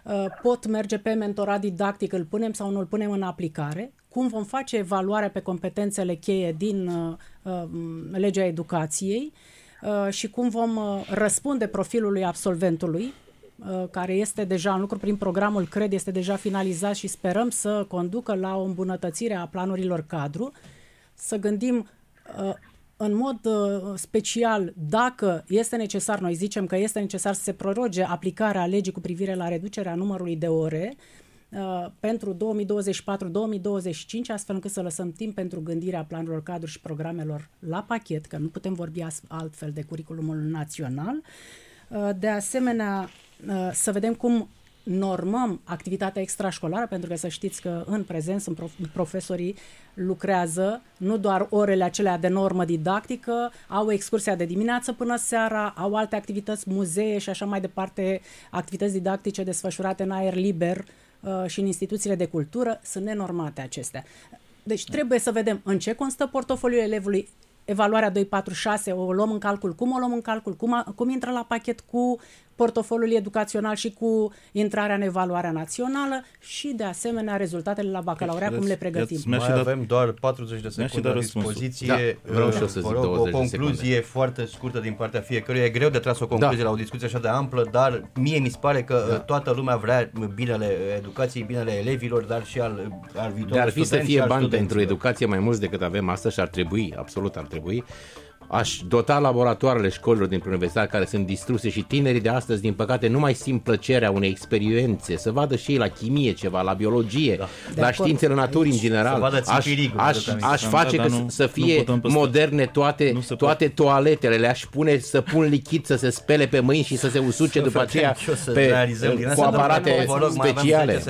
pot merge pe mentorat didactic, îl punem sau nu îl punem în aplicare. Cum vom face evaluarea pe competențele cheie din uh, uh, legea educației uh, și cum vom uh, răspunde profilului absolventului, uh, care este deja în lucru prin programul C R E D, este deja finalizat și sperăm să conducă la o îmbunătățire a planurilor cadru, să gândim uh, în mod uh, special, dacă este necesar, noi zicem că este necesar să se proroge aplicarea legii cu privire la reducerea numărului de ore uh, pentru două mii douăzeci și patru două mii douăzeci și cinci, astfel încât să lăsăm timp pentru gândirea planurilor cadru și programelor la pachet, că nu putem vorbi altfel de curriculumul național. Uh, de asemenea, uh, să vedem cum normăm activitatea extrașcolară, pentru că să știți că în prezent sunt prof- profesorii lucrează nu doar orele acelea de normă didactică, au excursia de dimineață până seara, au alte activități, muzee și așa mai departe, activități didactice desfășurate în aer liber uh, și în instituțiile de cultură, sunt nenormate acestea. Deci trebuie să vedem în ce constă portofoliul elevului. Evaluarea doi patru șase o luăm în calcul, cum o luăm în calcul, cum, a, cum intră la pachet cu portofoliul educațional și cu intrarea în evaluarea națională și, de asemenea, rezultatele la bacalaureat, cum le pregătim. Mai dat, avem doar patruzeci de secunde la dispoziție. Da, vreau și eu să zic rog, douăzeci o concluzie de foarte scurtă din partea fiecăruia. E greu de tras o concluzie da. la o discuție așa de amplă, dar mie mi se pare că da. toată lumea vrea binele educației, binele elevilor, dar și al, al viitorului. Dar ar fi să fie bani pentru educație mai mulți decât avem astăzi și ar trebui, absolut ar trebui. Aș dota laboratoarele școlilor din universitate care sunt distruse și tinerii de astăzi, din păcate, nu mai simt plăcerea unei experiențe, să vadă și ei la chimie ceva, la biologie, da. la acord. Științele naturii în general. Aș, aș, aș face da, că nu, să fie moderne toate, toate toaletele, le-aș pune să pun lichid, să se spele pe mâini și să se usuce după aceea pe, cu aparate speciale.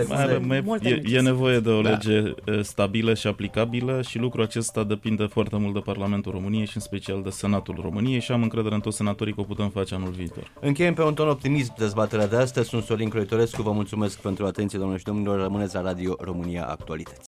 E, e nevoie de o lege da. stabilă și aplicabilă și lucrul acesta depinde foarte mult de Parlamentul României și în special de Senatul României și am încredere în toți senatorii că o putem face anul viitor. Încheiem pe un ton optimist dezbaterea de astăzi. Sunt Sorin Croitorescu, vă mulțumesc pentru atenție, domnilor și domnilor. Rămâneți la Radio România Actualități.